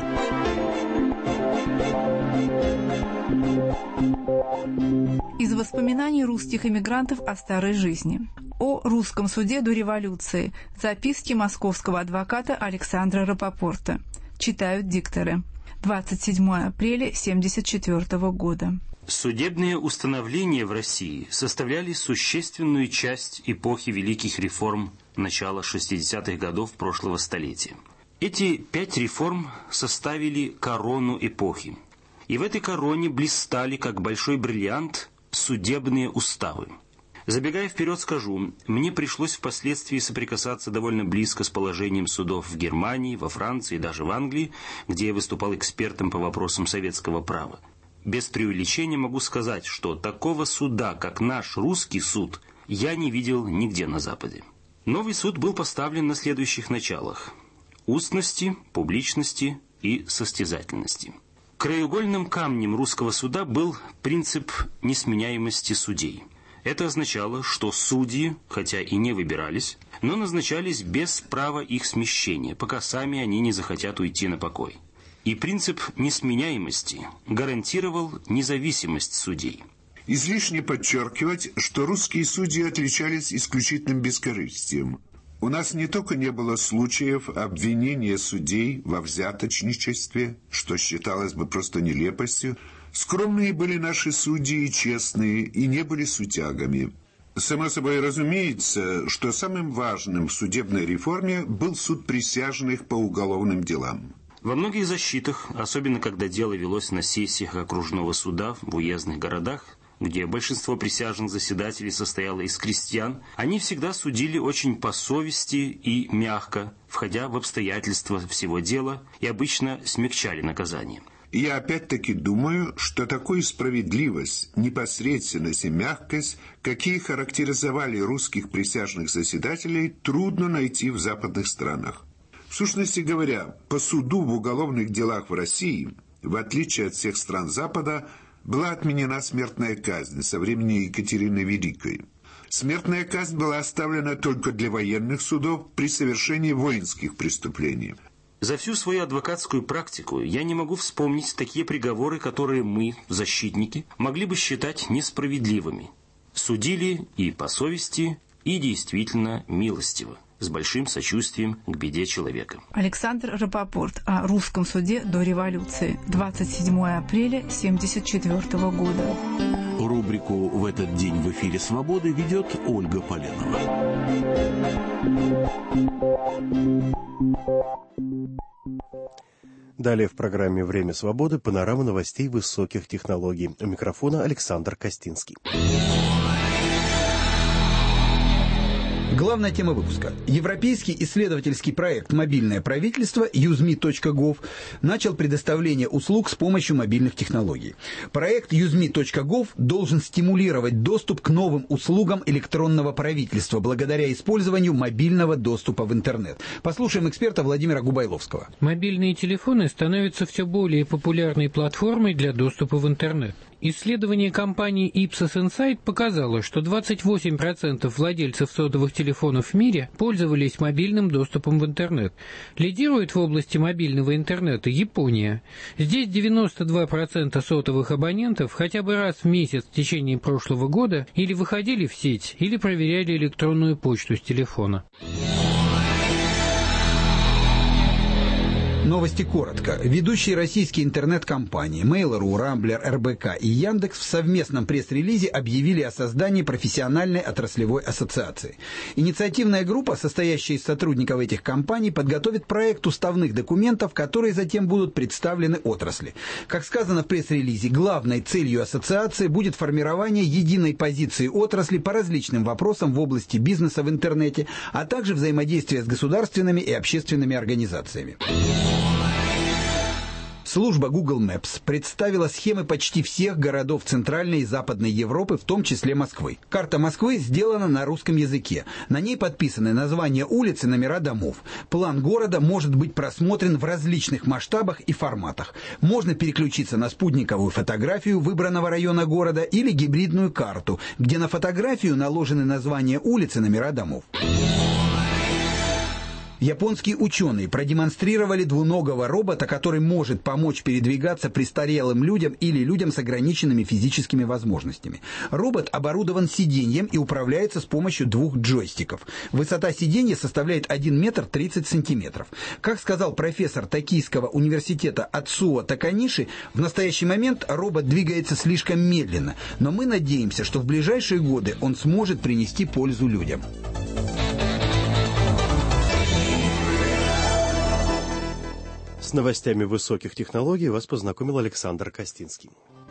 Из воспоминаний русских эмигрантов о старой жизни. О русском суде до революции. Записки московского адвоката Александра Рапопорта. Читают дикторы. двадцать седьмое апреля тысяча девятьсот семьдесят четвёртого года. Судебные установления в России составляли существенную часть эпохи великих реформ начала шестидесятых годов прошлого столетия. Эти пять реформ составили корону эпохи. И в этой короне блистали, как большой бриллиант, судебные уставы. Забегая вперед, скажу, мне пришлось впоследствии соприкасаться довольно близко с положением судов в Германии, во Франции и даже в Англии, где я выступал экспертом по вопросам советского права. Без преувеличения могу сказать, что такого суда, как наш русский суд, я не видел нигде на Западе. Новый суд был поставлен на следующих началах: устности, публичности и состязательности. Краеугольным камнем русского суда был принцип несменяемости судей. Это означало, что судьи, хотя и не выбирались, но назначались без права их смещения, пока сами они не захотят уйти на покой. И принцип несменяемости гарантировал независимость судей. Излишне подчеркивать, что русские судьи отличались исключительным бескорыстием. У нас не только не было случаев обвинения судей во взяточничестве, что считалось бы просто нелепостью. Скромные были наши судьи и честные, и не были сутягами. Само собой разумеется, что самым важным в судебной реформе был суд присяжных по уголовным делам. Во многих защитах, особенно когда дело велось на сессиях окружного суда в уездных городах, где большинство присяжных заседателей состояло из крестьян, они всегда судили очень по совести и мягко, входя в обстоятельства всего дела, и обычно смягчали наказание. Я опять-таки думаю, что такую справедливость, непосредственность и мягкость, какие характеризовали русских присяжных заседателей, трудно найти в западных странах. В сущности говоря, по суду в уголовных делах в России, в отличие от всех стран Запада, была отменена смертная казнь со времени Екатерины Великой. Смертная казнь была оставлена только для военных судов при совершении воинских преступлений. За всю свою адвокатскую практику я не могу вспомнить такие приговоры, которые мы, защитники, могли бы считать несправедливыми. Судили и по совести, и действительно милостиво, с большим сочувствием к беде человека. Александр Рапопорт о русском суде до революции. двадцать седьмого апреля тысяча девятьсот семьдесят четвёртого года. Рубрику «В этот день в эфире Свободы» ведет Ольга Поленова. Далее в программе «Время свободы» панорама новостей высоких технологий. У микрофона Александр Костинский. Главная тема выпуска. Европейский исследовательский проект «Мобильное правительство» юз ми точка гов начал предоставление услуг с помощью мобильных технологий. Проект юз ми точка гов должен стимулировать доступ к новым услугам электронного правительства благодаря использованию мобильного доступа в интернет. Послушаем эксперта Владимира Губайловского. Мобильные телефоны становятся все более популярной платформой для доступа в интернет. Исследование компании Ipsos Insight показало, что двадцать восемь процентов владельцев сотовых телефонов в мире пользовались мобильным доступом в интернет. Лидирует в области мобильного интернета Япония. Здесь девяносто два процента сотовых абонентов хотя бы раз в месяц в течение прошлого года или выходили в сеть, или проверяли электронную почту с телефона. Новости коротко. Ведущие российские интернет-компании Mail.ru, Рамблер, эр бэ ка и Яндекс в совместном пресс-релизе объявили о создании профессиональной отраслевой ассоциации. Инициативная группа, состоящая из сотрудников этих компаний, подготовит проект уставных документов, которые затем будут представлены отрасли. Как сказано в пресс-релизе, главной целью ассоциации будет формирование единой позиции отрасли по различным вопросам в области бизнеса в интернете, а также взаимодействия с государственными и общественными организациями. Служба Google Maps представила схемы почти всех городов Центральной и Западной Европы, в том числе Москвы. Карта Москвы сделана на русском языке. На ней подписаны названия улиц и номера домов. План города может быть просмотрен в различных масштабах и форматах. Можно переключиться на спутниковую фотографию выбранного района города или гибридную карту, где на фотографию наложены названия улиц и номера домов. Японские ученые продемонстрировали двуногого робота, который может помочь передвигаться престарелым людям или людям с ограниченными физическими возможностями. Робот оборудован сиденьем и управляется с помощью двух джойстиков. Высота сиденья составляет один метр тридцать сантиметров. Как сказал профессор Токийского университета Ацуо Таканиши, в настоящий момент робот двигается слишком медленно, но мы надеемся, что в ближайшие годы он сможет принести пользу людям. С новостями высоких технологий вас познакомил Александр Костинский.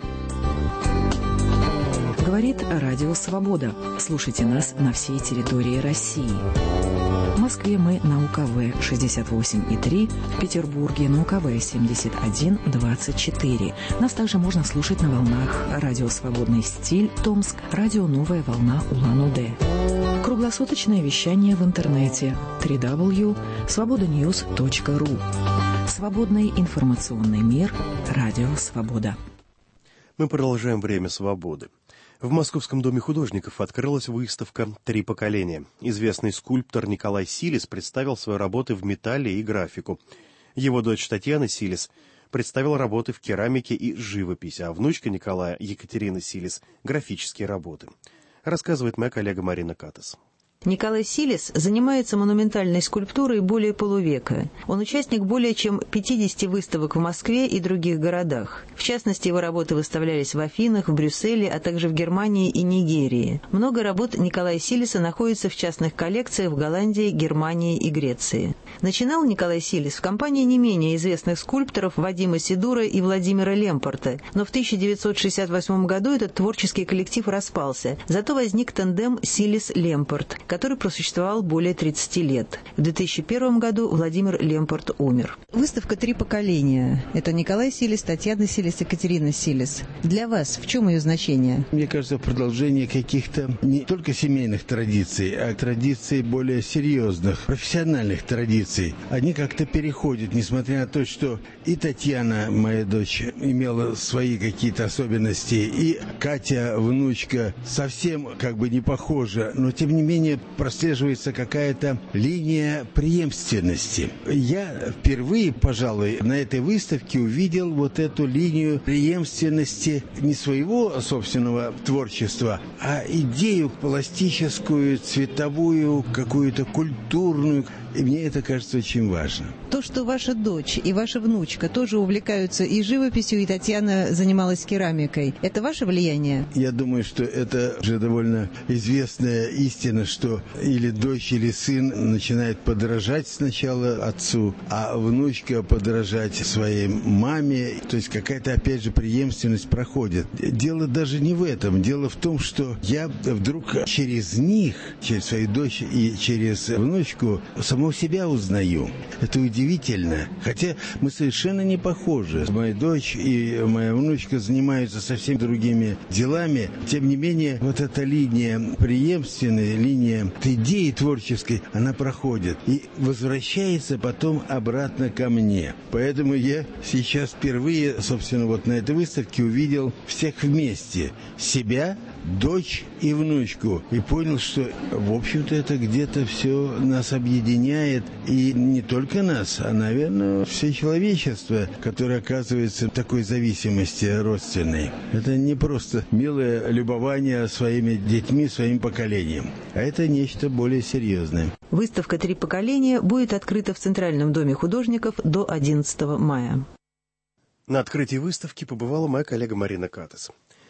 Говорит Радио Свобода. Слушайте нас на всей территории России. В Москве мы на У Ка Вэ шестьдесят восемь и три, в Петербурге на У Ка Вэ семьдесят один двадцать четыре. Нас также можно слушать на волнах Радио Свободный стиль Томск, Радио Новая волна Улан-Удэ. Круглосуточное вещание в интернете дабл ю дабл ю дабл ю точка свобода ньюс точка ру. Свободный информационный мир. Радио Свобода. Мы продолжаем «Время свободы». В Московском доме художников открылась выставка «Три поколения». Известный скульптор Николай Силис представил свои работы в металле и графику. Его дочь Татьяна Силис представила работы в керамике и живописи, а внучка Николая, Екатерина Силис, графические работы. Рассказывает моя коллега Марина Катас. Николай Силис занимается монументальной скульптурой более полувека. Он участник более чем пятидесяти выставок в Москве и других городах. В частности, его работы выставлялись в Афинах, в Брюсселе, а также в Германии и Нигерии. Много работ Николая Силиса находится в частных коллекциях в Голландии, Германии и Греции. Начинал Николай Силис в компании не менее известных скульпторов Вадима Сидура и Владимира Лемпорта, но в тысяча девятьсот шестьдесят восьмом году этот творческий коллектив распался. Зато возник тандем Силис-Лемпорт, который просуществовал более тридцати лет. В две тысячи первом году Владимир Лемпорт умер. Выставка «Три поколения». Это Николай Силис, Татьяна Силис, Екатерина Силис. Для вас в чем ее значение? Мне кажется, продолжение каких-то не только семейных традиций, а традиций более серьезных, профессиональных традиций. Они как-то переходят, несмотря на то, что и Татьяна, моя дочь, имела свои какие-то особенности, и Катя, внучка, совсем как бы не похожа, но тем не менее прослеживается какая-то линия преемственности. Я впервые, пожалуй, на этой выставке увидел вот эту линию преемственности не своего собственного творчества, а идею пластическую, цветовую, какую-то культурную. И мне это кажется очень важно. То, что ваша дочь и ваша внучка тоже увлекаются и живописью, и Татьяна занималась керамикой, это ваше влияние? Я думаю, что это уже довольно известная истина, что или дочь, или сын начинает подражать сначала отцу, а внучка подражать своей маме. То есть какая-то, опять же, преемственность проходит. Дело даже не в этом. Дело в том, что я вдруг через них, через свою дочь и через внучку, самого себя узнаю. Это удивительно. Хотя мы совершенно не похожи. Моя дочь и моя внучка занимаются совсем другими делами. Тем не менее, вот эта линия преемственная, линия идеи творческой, она проходит и возвращается потом обратно ко мне. Поэтому я сейчас впервые, собственно, вот на этой выставке увидел всех вместе. Себя, дочь и внучку. И понял, что, в общем-то, это где-то все нас объединяет. И не только нас, а, наверное, все человечество, которое оказывается в такой зависимости родственной. Это не просто милое любование своими детьми, своим поколением, а это нечто более серьезное. Выставка «Три поколения» будет открыта в Центральном доме художников до одиннадцатого мая. На открытии выставки побывала моя коллега Марина Катас.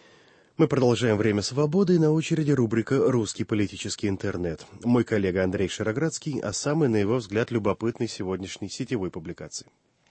Мы продолжаем «Время свободы», и на очереди рубрика «Русский политический интернет». Мой коллега Андрей Шароградский о самой, на его взгляд, любопытной сегодняшней сетевой публикации.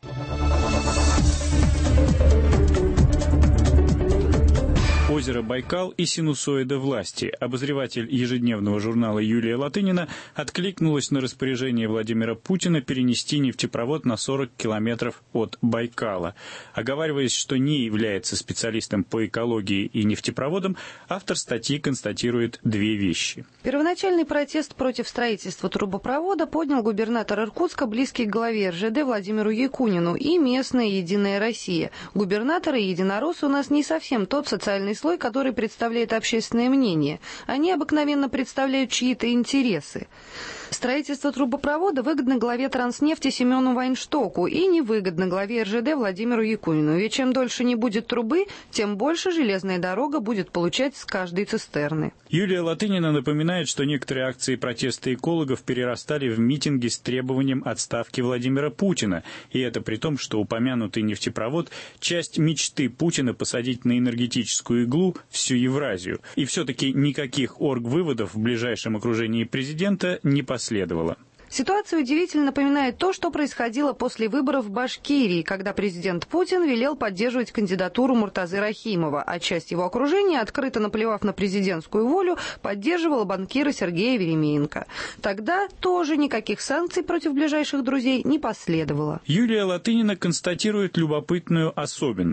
Озеро Байкал и синусоида власти. Обозреватель ежедневного журнала Юлия Латынина откликнулась на распоряжение Владимира Путина перенести нефтепровод на сорок километров от Байкала. Оговариваясь, что не является специалистом по экологии и нефтепроводам, автор статьи констатирует две вещи. Первоначальный протест против строительства трубопровода поднял губернатор Иркутска, близкий к главе эр жэ дэ Владимиру Якунину, и местная «Единая Россия». Губернаторы и единороссы у нас не совсем тот социальный слой, который представляет общественное мнение. Они обыкновенно представляют чьи-то интересы. Строительство трубопровода выгодно главе Транснефти Семену Вайнштоку и невыгодно главе эр жэ дэ Владимиру Якунину. Ведь чем дольше не будет трубы, тем больше железная дорога будет получать с каждой цистерны. Юлия Латынина напоминает, что некоторые акции протеста экологов перерастали в митинги с требованием отставки Владимира Путина. И это при том, что упомянутый нефтепровод – часть мечты Путина посадить на энергетическую иглу всю Евразию. И все-таки никаких оргвыводов в ближайшем окружении президента не последовало. Следовало. Ситуация удивительно напоминает то, что происходило после выборов в Башкирии, когда президент Путин велел поддерживать кандидатуру Муртазы Рахимова, а часть его окружения, открыто наплевав на президентскую волю, поддерживала банкира Сергея Веремеенко. Тогда тоже никаких санкций против ближайших друзей не последовало. Юлия Латынина констатирует любопытную особенность.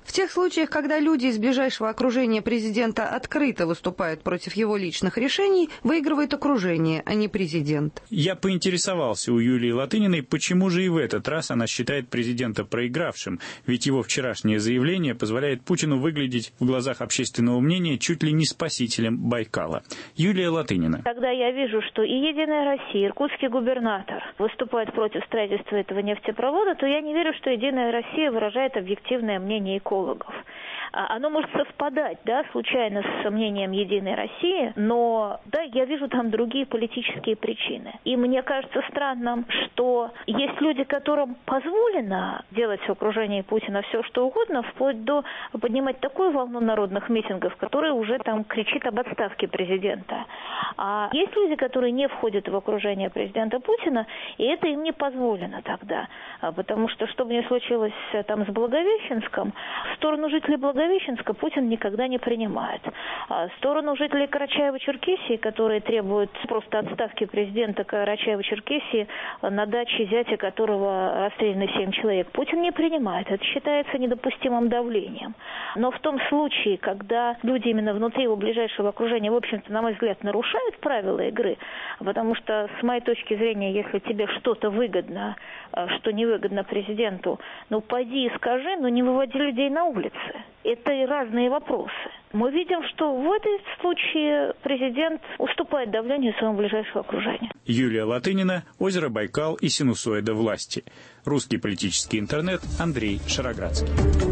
В тех случаях, когда люди из ближайшего окружения президента открыто выступают против его личных решений, выигрывает окружение, а не президент. Я поинтересовался у Юлии Латыниной, почему же и в этот раз она считает президента проигравшим, ведь его вчерашнее заявление позволяет Путину выглядеть в глазах общественного мнения чуть ли не спасителем Байкала. Юлия Латынина. Когда я вижу, что и «Единая Россия», и иркутский губернатор выступают против строительства этого нефтепровода, то я не верю, что «Единая Россия» выражает объективное мнение экологов. Оно может совпадать, да, случайно с мнением «Единой России», но, да, я вижу там другие политические причины. И мне кажется странным, что есть люди, которым позволено делать в окружении Путина все, что угодно, вплоть до поднимать такую волну народных митингов, которая уже там кричит об отставке президента. А есть люди, которые не входят в окружение президента Путина, и это им не позволено тогда. Потому что, что бы ни случилось там с Благовещенском, в сторону жителей Благовещенска Путин никогда не принимает. А в сторону жителей Карачаева-Черкесии, которые требуют просто отставки президента Карачаева-Черкесии, на даче зятя которого расстреляны семь человек, Путин не принимает. Это считается недопустимым давлением. Но в том случае, когда люди именно внутри его ближайшего окружения, в общем-то, на мой взгляд, нарушают правила игры, потому что, с моей точки зрения, если тебе что-то выгодно, что невыгодно президенту, ну, пойди и скажи, но не выводи людей на улицы. Это и разные вопросы. Мы видим, что в этом случае президент уступает давлению своего ближайшего окружения. Юлия Латынина, озеро Байкал и синусоида власти. Русский политический интернет, Андрей Шароградский.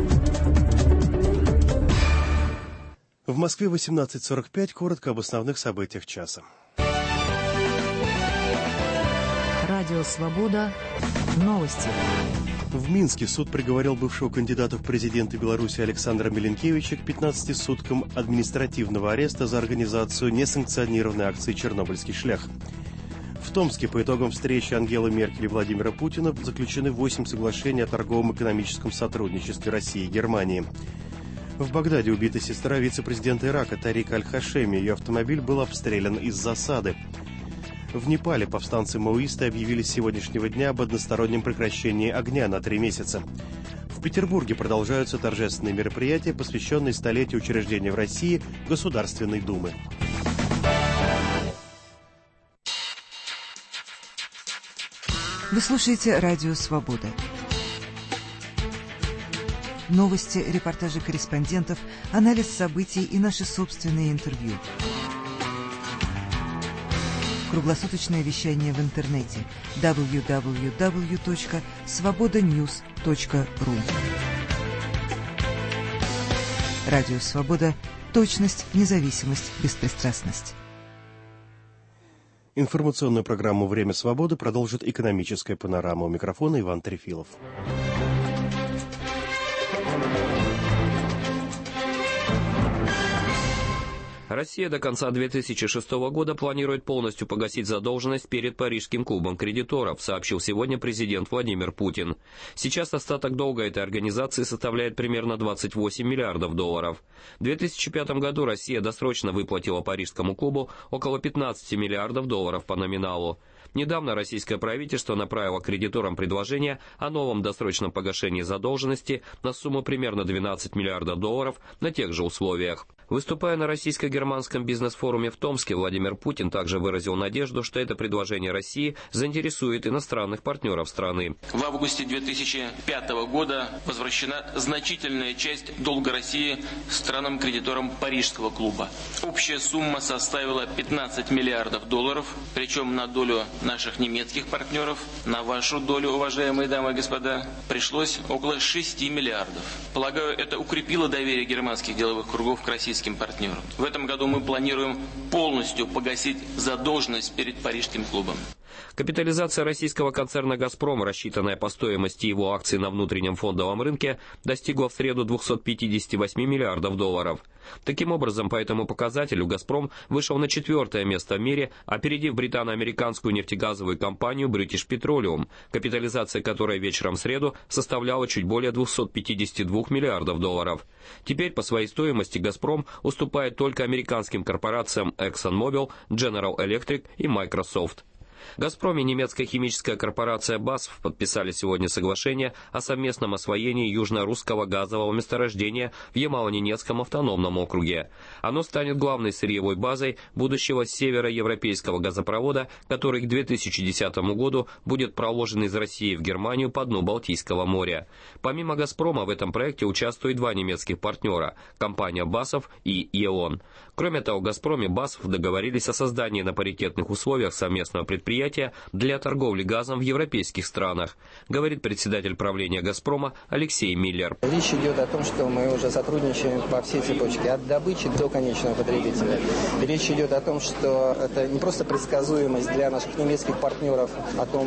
В Москве восемнадцать сорок пять. Коротко об основных событиях часа. Радио «Свобода». Новости. В Минске суд приговорил бывшего кандидата в президенты Беларуси Александра Миленкевича к пятнадцати суткам административного ареста за организацию несанкционированной акции «Чернобыльский шлях». В Томске по итогам встречи Ангелы Меркель и Владимира Путина заключены восемь соглашений о торговом экономическом сотрудничестве России и Германии. В Багдаде убита сестра вице-президента Ирака Тарика Аль-Хашеми. Ее автомобиль был обстрелян из засады. В Непале повстанцы-маоисты объявили с сегодняшнего дня об одностороннем прекращении огня на три месяца. В Петербурге продолжаются торжественные мероприятия, посвященные столетию учреждения в России Государственной Думы. Вы слушаете Радио «Свобода». Новости, репортажи корреспондентов, анализ событий и наши собственные интервью. Круглосуточное вещание в интернете дабл ю дабл ю дабл ю точка свобода ньюс точка ру. Радио «Свобода». Точность, независимость, беспристрастность. Информационную программу «Время свободы» продолжит экономическая панорама. У микрофона Иван Трефилов. Россия до конца две тысячи шестого года планирует полностью погасить задолженность перед Парижским клубом кредиторов, сообщил сегодня президент Владимир Путин. Сейчас остаток долга этой организации составляет примерно двадцать восемь миллиардов долларов. В две тысячи пятом году Россия досрочно выплатила Парижскому клубу около пятнадцати миллиардов долларов по номиналу. Недавно российское правительство направило кредиторам предложение о новом досрочном погашении задолженности на сумму примерно двенадцать миллиардов долларов на тех же условиях. Выступая на российско-германском бизнес-форуме в Томске, Владимир Путин также выразил надежду, что это предложение России заинтересует иностранных партнеров страны. В августе две тысячи пятого года возвращена значительная часть долга России странам-кредиторам Парижского клуба. Общая сумма составила пятнадцать миллиардов долларов, причем на долю наших немецких партнеров, на вашу долю, уважаемые дамы и господа, пришлось около шести миллиардов. Полагаю, это укрепило доверие германских деловых кругов к российским партнерам. В этом году мы планируем полностью погасить задолженность перед Парижским клубом. Капитализация российского концерна «Газпром», рассчитанная по стоимости его акций на внутреннем фондовом рынке, достигла в среду двухсот пятидесяти восьми миллиардов долларов. Таким образом, по этому показателю «Газпром» вышел на четвертое место в мире, опередив британо-американскую нефтегазовую компанию British Petroleum, капитализация которой вечером в среду составляла чуть более двухсот пятидесяти двух миллиардов долларов. Теперь по своей стоимости «Газпром» уступает только американским корпорациям ExxonMobil, General Electric и Microsoft. «Газпром» и немецкая химическая корпорация «Басф» подписали сегодня соглашение о совместном освоении южно-русского газового месторождения в Ямало-Ненецком автономном округе. Оно станет главной сырьевой базой будущего североевропейского газопровода, который к две тысячи десятому году будет проложен из России в Германию по дну Балтийского моря. Помимо «Газпрома» в этом проекте участвуют два немецких партнера – компания «Басф» и «Е.он». Кроме того, «Газпром» и «Басф» договорились о создании на паритетных условиях совместного предприятия для торговли газом в европейских странах, говорит председатель правления «Газпрома» Алексей Миллер. Речь идет о том, что мы уже сотрудничаем по всей цепочке, от добычи до конечного потребителя. Речь идет о том, что это не просто предсказуемость для наших немецких партнеров о том,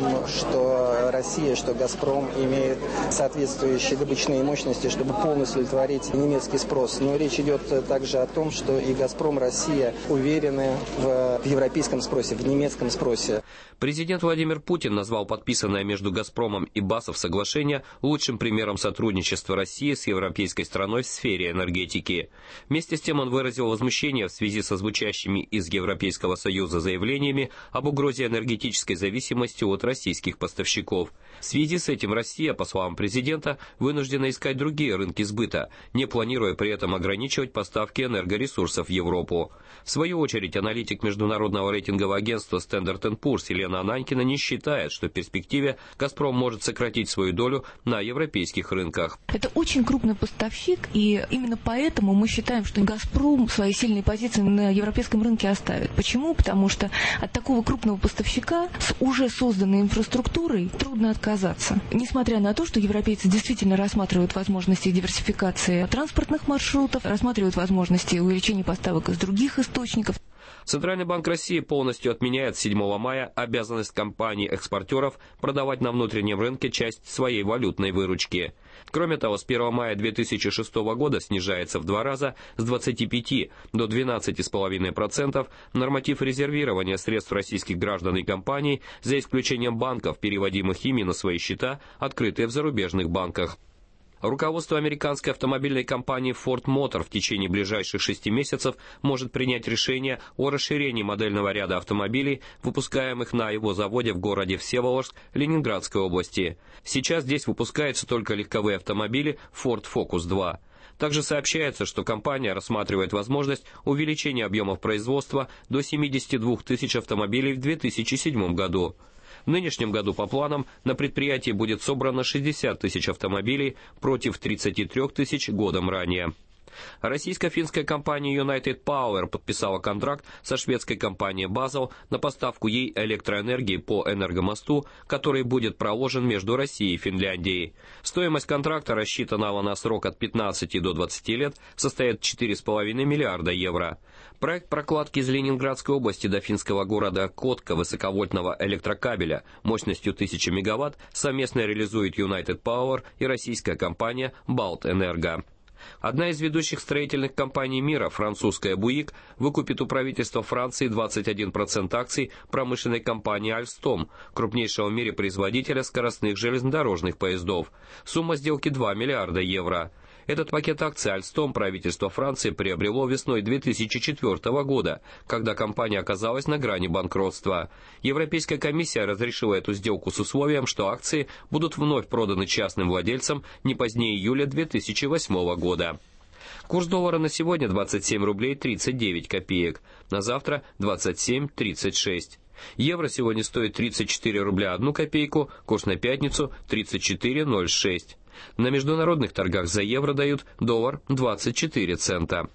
что Россия, что «Газпром» имеет соответствующие добычные мощности, чтобы полностью удовлетворить немецкий спрос. Но речь идет также о том, что и «Газпром», Россия уверены в европейском спросе, в немецком спросе. Президент Владимир Путин назвал подписанное между «Газпромом» и «Басф» соглашение лучшим примером сотрудничества России с европейской страной в сфере энергетики. Вместе с тем он выразил возмущение в связи со звучащими из Европейского Союза заявлениями об угрозе энергетической зависимости от российских поставщиков. В связи с этим Россия, по словам президента, вынуждена искать другие рынки сбыта, не планируя при этом ограничивать поставки энергоресурсов в Европу. В свою очередь, аналитик международного рейтингового агентства Standard энд Poor's Елена Ананькина не считает, что в перспективе «Газпром» может сократить свою долю на европейских рынках. Это очень крупный поставщик, и именно поэтому мы считаем, что «Газпром» свои сильные позиции на европейском рынке оставит. Почему? Потому что от такого крупного поставщика с уже созданной инфраструктурой трудно отказаться. Несмотря на то, что европейцы действительно рассматривают возможности диверсификации транспортных маршрутов, рассматривают возможности увеличения поставок из других источников. Центральный банк России полностью отменяет с седьмого мая обязанность компаний-экспортеров продавать на внутреннем рынке часть своей валютной выручки. Кроме того, с первого мая две тысячи шестого года снижается в два раза с двадцати пяти до двенадцати с половиной процентов норматив резервирования средств российских граждан и компаний, за исключением банков, переводимых ими на свои счета, открытые в зарубежных банках. Руководство американской автомобильной компании Ford Motor в течение ближайших шести месяцев может принять решение о расширении модельного ряда автомобилей, выпускаемых на его заводе в городе Всеволожск Ленинградской области. Сейчас здесь выпускаются только легковые автомобили Ford Focus два. Также сообщается, что компания рассматривает возможность увеличения объемов производства до семидесяти двух тысяч автомобилей в две тысячи седьмом году. В нынешнем году по планам на предприятии будет собрано шестьдесят тысяч автомобилей против тридцати трёх тысяч годом ранее. Российско-финская компания United Power подписала контракт со шведской компанией Basel на поставку ей электроэнергии по энергомосту, который будет проложен между Россией и Финляндией. Стоимость контракта, рассчитанного на срок от пятнадцати до двадцати лет, составит четыре с половиной миллиарда евро. Проект прокладки из Ленинградской области до финского города Котка высоковольтного электрокабеля мощностью тысяча мегаватт совместно реализует United Power и российская компания Балтэнерго. Одна из ведущих строительных компаний мира, французская «Буик», выкупит у правительства Франции двадцать один процент акций промышленной компании Alstom, крупнейшего в мире производителя скоростных железнодорожных поездов. Сумма сделки два миллиарда евро. Этот пакет акций Alstom правительство Франции приобрело весной две тысячи четвёртого года, когда компания оказалась на грани банкротства. Европейская комиссия разрешила эту сделку с условием, что акции будут вновь проданы частным владельцам не позднее июля две тысячи восьмого года. Курс доллара на сегодня двадцать семь рублей тридцать девять копеек, на завтра двадцать семь тридцать шесть. Евро сегодня стоит тридцать четыре рубля одну копейку, курс на пятницу тридцать четыре ноль шесть. На международных торгах за евро дают доллар двадцать четыре цента.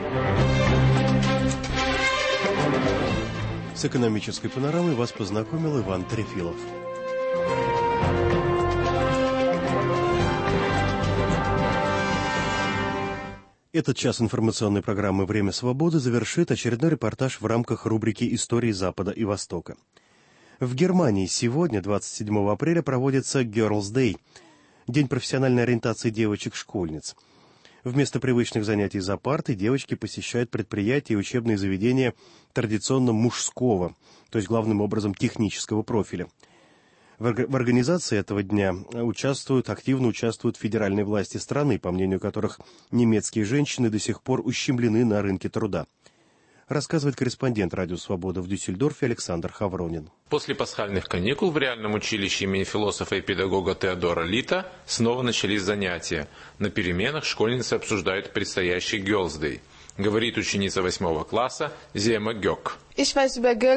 С экономической панорамой вас познакомил Иван Трефилов. Этот час информационной программы «Время свободы» завершит очередной репортаж в рамках рубрики «Истории Запада и Востока». В Германии сегодня, двадцать седьмого апреля, проводится Girls' Day – День профессиональной ориентации девочек-школьниц. Вместо привычных занятий за партой девочки посещают предприятия и учебные заведения традиционно мужского, то есть главным образом технического профиля. В организации этого дня участвуют, активно участвуют федеральные власти страны, по мнению которых немецкие женщины до сих пор ущемлены на рынке труда. рассказывает корреспондент «Радио Свобода» в Дюссельдорфе Александр Хавронин. После пасхальных каникул в реальном училище имени философа и педагога Теодора Лита снова начались занятия. На переменах школьницы обсуждают предстоящий Girls' Day. Говорит ученица восьмого класса Зема Гёк. Я знаю,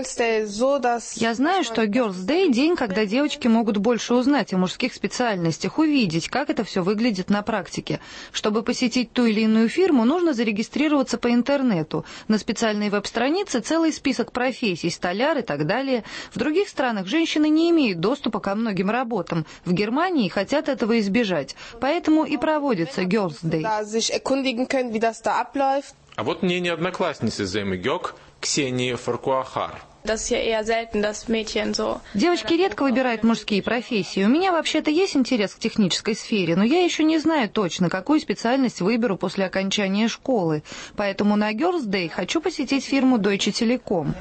что Girls' Day – день, когда девочки могут больше узнать о мужских специальностях, увидеть, как это все выглядит на практике. Чтобы посетить ту или иную фирму, нужно зарегистрироваться по интернету. На специальной веб-странице целый список профессий, столяр и так далее. В других странах женщины не имеют доступа ко многим работам. В Германии хотят этого избежать. Поэтому и проводится Girls' Day. А вот мнение одноклассницы Земы Гёк Ксении Фаркуахар. Девочки редко выбирают мужские профессии. У меня вообще-то есть интерес к технической сфере, но я еще не знаю точно, какую специальность выберу после окончания школы. Поэтому на Girls' Day хочу посетить фирму Deutsche Telekom.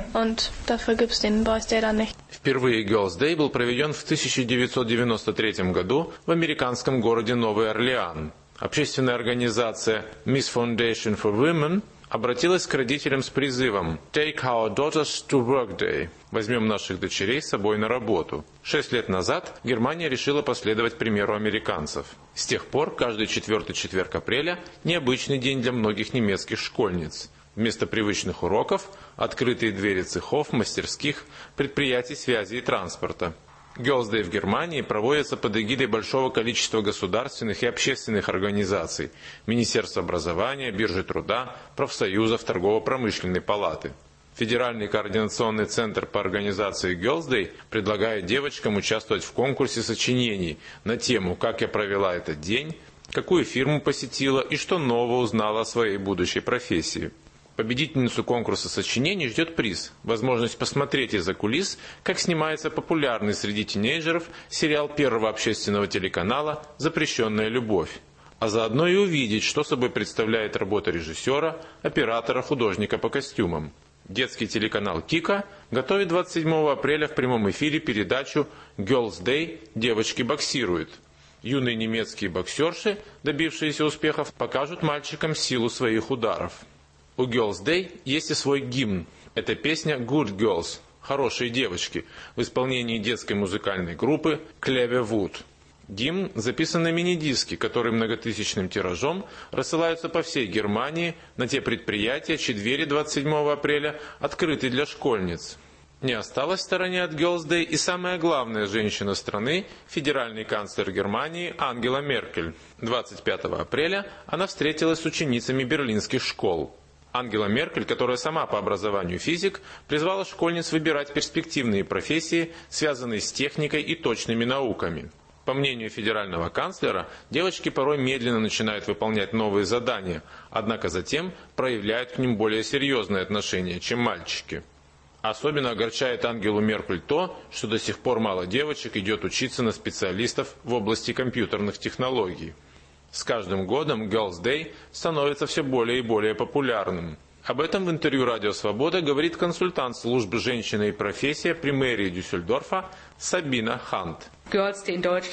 Впервые Girls' Day был проведен в тысяча девятьсот девяносто третьем году в американском городе Новый Орлеан. Общественная организация Miss Foundation for Women обратилась к родителям с призывом «Take our daughters to work day» – «Возьмем наших дочерей с собой на работу». Шесть лет назад Германия решила последовать примеру американцев. С тех пор каждый четвертый четверг апреля – необычный день для многих немецких школьниц. Вместо привычных уроков – открытые двери цехов, мастерских, предприятий связи и транспорта. Girls' Day в Германии проводится под эгидой большого количества государственных и общественных организаций, Министерства образования, Биржи труда, профсоюзов, торгово-промышленной палаты. Федеральный координационный центр по организации Girls' Day предлагает девочкам участвовать в конкурсе сочинений на тему «Как я провела этот день», какую фирму посетила и что нового узнала о своей будущей профессии. Победительницу конкурса сочинений ждет приз – возможность посмотреть из-за кулис, как снимается популярный среди тинейджеров сериал Первого общественного телеканала «Запрещенная любовь», а заодно и увидеть, что собой представляет работа режиссера, оператора, художника по костюмам. Детский телеканал «Кика» готовит двадцать седьмого апреля в прямом эфире передачу «Girls' Day. Девочки боксируют». Юные немецкие боксерши, добившиеся успехов, покажут мальчикам силу своих ударов. У Girls' Day есть и свой гимн. Это песня «Good Girls» – «Хорошие девочки» в исполнении детской музыкальной группы «Клеве Вуд». Гимн записан на мини-диске, которые многотысячным тиражом рассылаются по всей Германии на те предприятия, чьи двери двадцать седьмого апреля открыты для школьниц. Не осталась в стороне от Girls' Day и самая главная женщина страны, федеральный канцлер Германии Ангела Меркель. двадцать пятого апреля она встретилась с ученицами берлинских школ. Ангела Меркель, которая сама по образованию физик, призвала школьниц выбирать перспективные профессии, связанные с техникой и точными науками. По мнению федерального канцлера, девочки порой медленно начинают выполнять новые задания, однако затем проявляют к ним более серьезное отношение, чем мальчики. Особенно огорчает Ангелу Меркель то, что до сих пор мало девочек идет учиться на специалистов в области компьютерных технологий. С каждым годом Girls' Day становится все более и более популярным. Об этом в интервью «Радио Свобода» говорит консультант службы «Женщины и профессия» при мэрии Дюссельдорфа Сабина Хант. Пять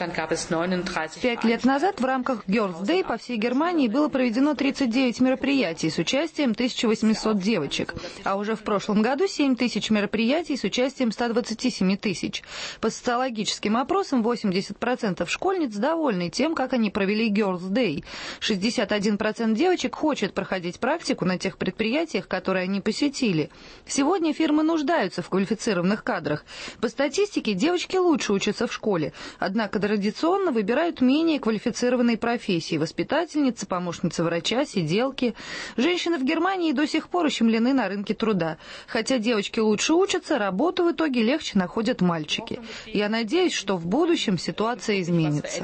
лет назад в рамках Girls' Day по всей Германии было проведено тридцать девять мероприятий с участием тысяча восемьсот девочек, а уже в прошлом году семь тысяч мероприятий с участием ста двадцати семи тысяч. По социологическим опросам восемьдесят процентов школьниц довольны тем, как они провели Girls' Day. шестьдесят один процент девочек хочет проходить практику на тех предприятиях, которые они посетили. Сегодня фирмы нуждаются в квалифицированных кадрах. По статистике девочки лучше учатся в школе. Однако традиционно выбирают менее квалифицированные профессии – воспитательницы, помощницы врача, сиделки. Женщины в Германии до сих пор ущемлены на рынке труда. Хотя девочки лучше учатся, работу в итоге легче находят мальчики. Я надеюсь, что в будущем ситуация изменится.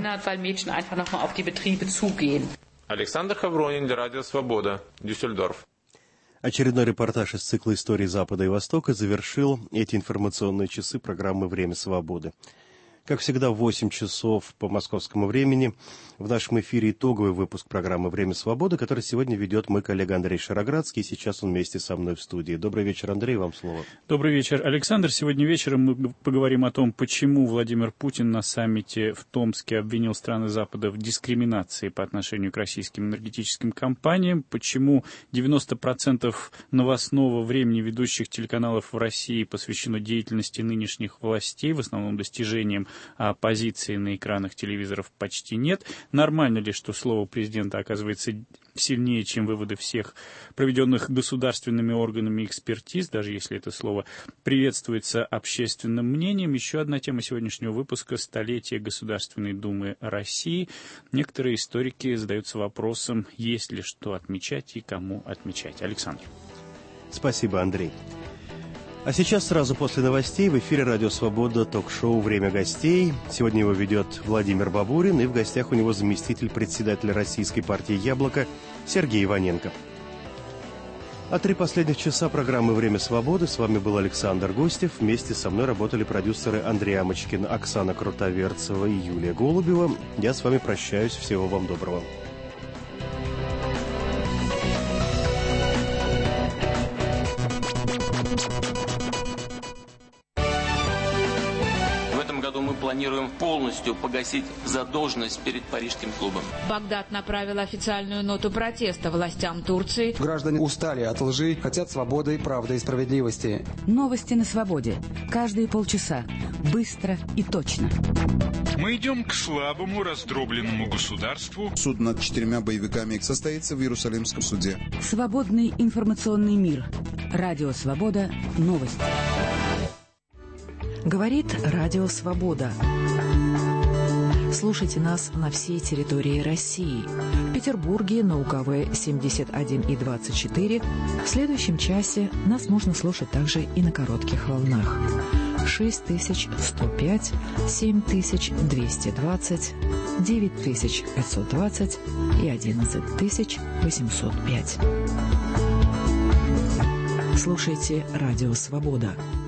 Александр Хавронин для Радио Свобода, Дюссельдорф. Очередной репортаж из цикла «Истории Запада и Востока» завершил эти информационные часы программы «Время свободы». Как всегда, в восемь часов по московскому времени в нашем эфире итоговый выпуск программы «Время свободы», который сегодня ведет мой коллега Андрей Шароградский. Сейчас он вместе со мной в студии. Добрый вечер, Андрей, вам слово. Добрый вечер, Александр. Сегодня вечером мы поговорим о том, почему Владимир Путин на саммите в Томске обвинил страны Запада в дискриминации по отношению к российским энергетическим компаниям, почему девяносто процентов новостного времени ведущих телеканалов в России посвящено деятельности нынешних властей, в основном достижениям, а оппозиции на экранах телевизоров почти нет. Нормально ли, что слово президента оказывается сильнее, чем выводы всех проведенных государственными органами экспертиз, даже если это слово приветствуется общественным мнением? Еще одна тема сегодняшнего выпуска — столетие Государственной Думы России. Некоторые историки задаются вопросом, есть ли что отмечать и кому отмечать. Александр. Спасибо, Андрей. А сейчас сразу после новостей в эфире «Радио Свобода» ток-шоу «Время гостей». Сегодня его ведет Владимир Бабурин, и в гостях у него заместитель председателя Российской партии «Яблоко» Сергей Иваненко. А три последних часа программы «Время свободы» с вами был Александр Гостев. Вместе со мной работали продюсеры Андрей Амочкин, Оксана Крутоверцева и Юлия Голубева. Я с вами прощаюсь. Всего вам доброго. Планируем полностью погасить задолженность перед Парижским клубом. Багдад направил официальную ноту протеста властям Турции. Граждане устали от лжи, хотят свободы, правды и справедливости. Новости на свободе. Каждые полчаса. Быстро и точно. Мы идем к слабому, раздробленному государству. Суд над четырьмя боевиками состоится в Иерусалимском суде. Свободный информационный мир. Радио Свобода. Новости. Говорит Радио Свобода. Слушайте нас на всей территории России. В Петербурге на УКВ семьдесят один и двадцать четыре. В следующем часе нас можно слушать также и на коротких волнах. шесть тысяч сто пять, семь тысяч двести двадцать, девять тысяч пятьсот двадцать и одиннадцать тысяч восемьсот пять. Слушайте Радио Свобода.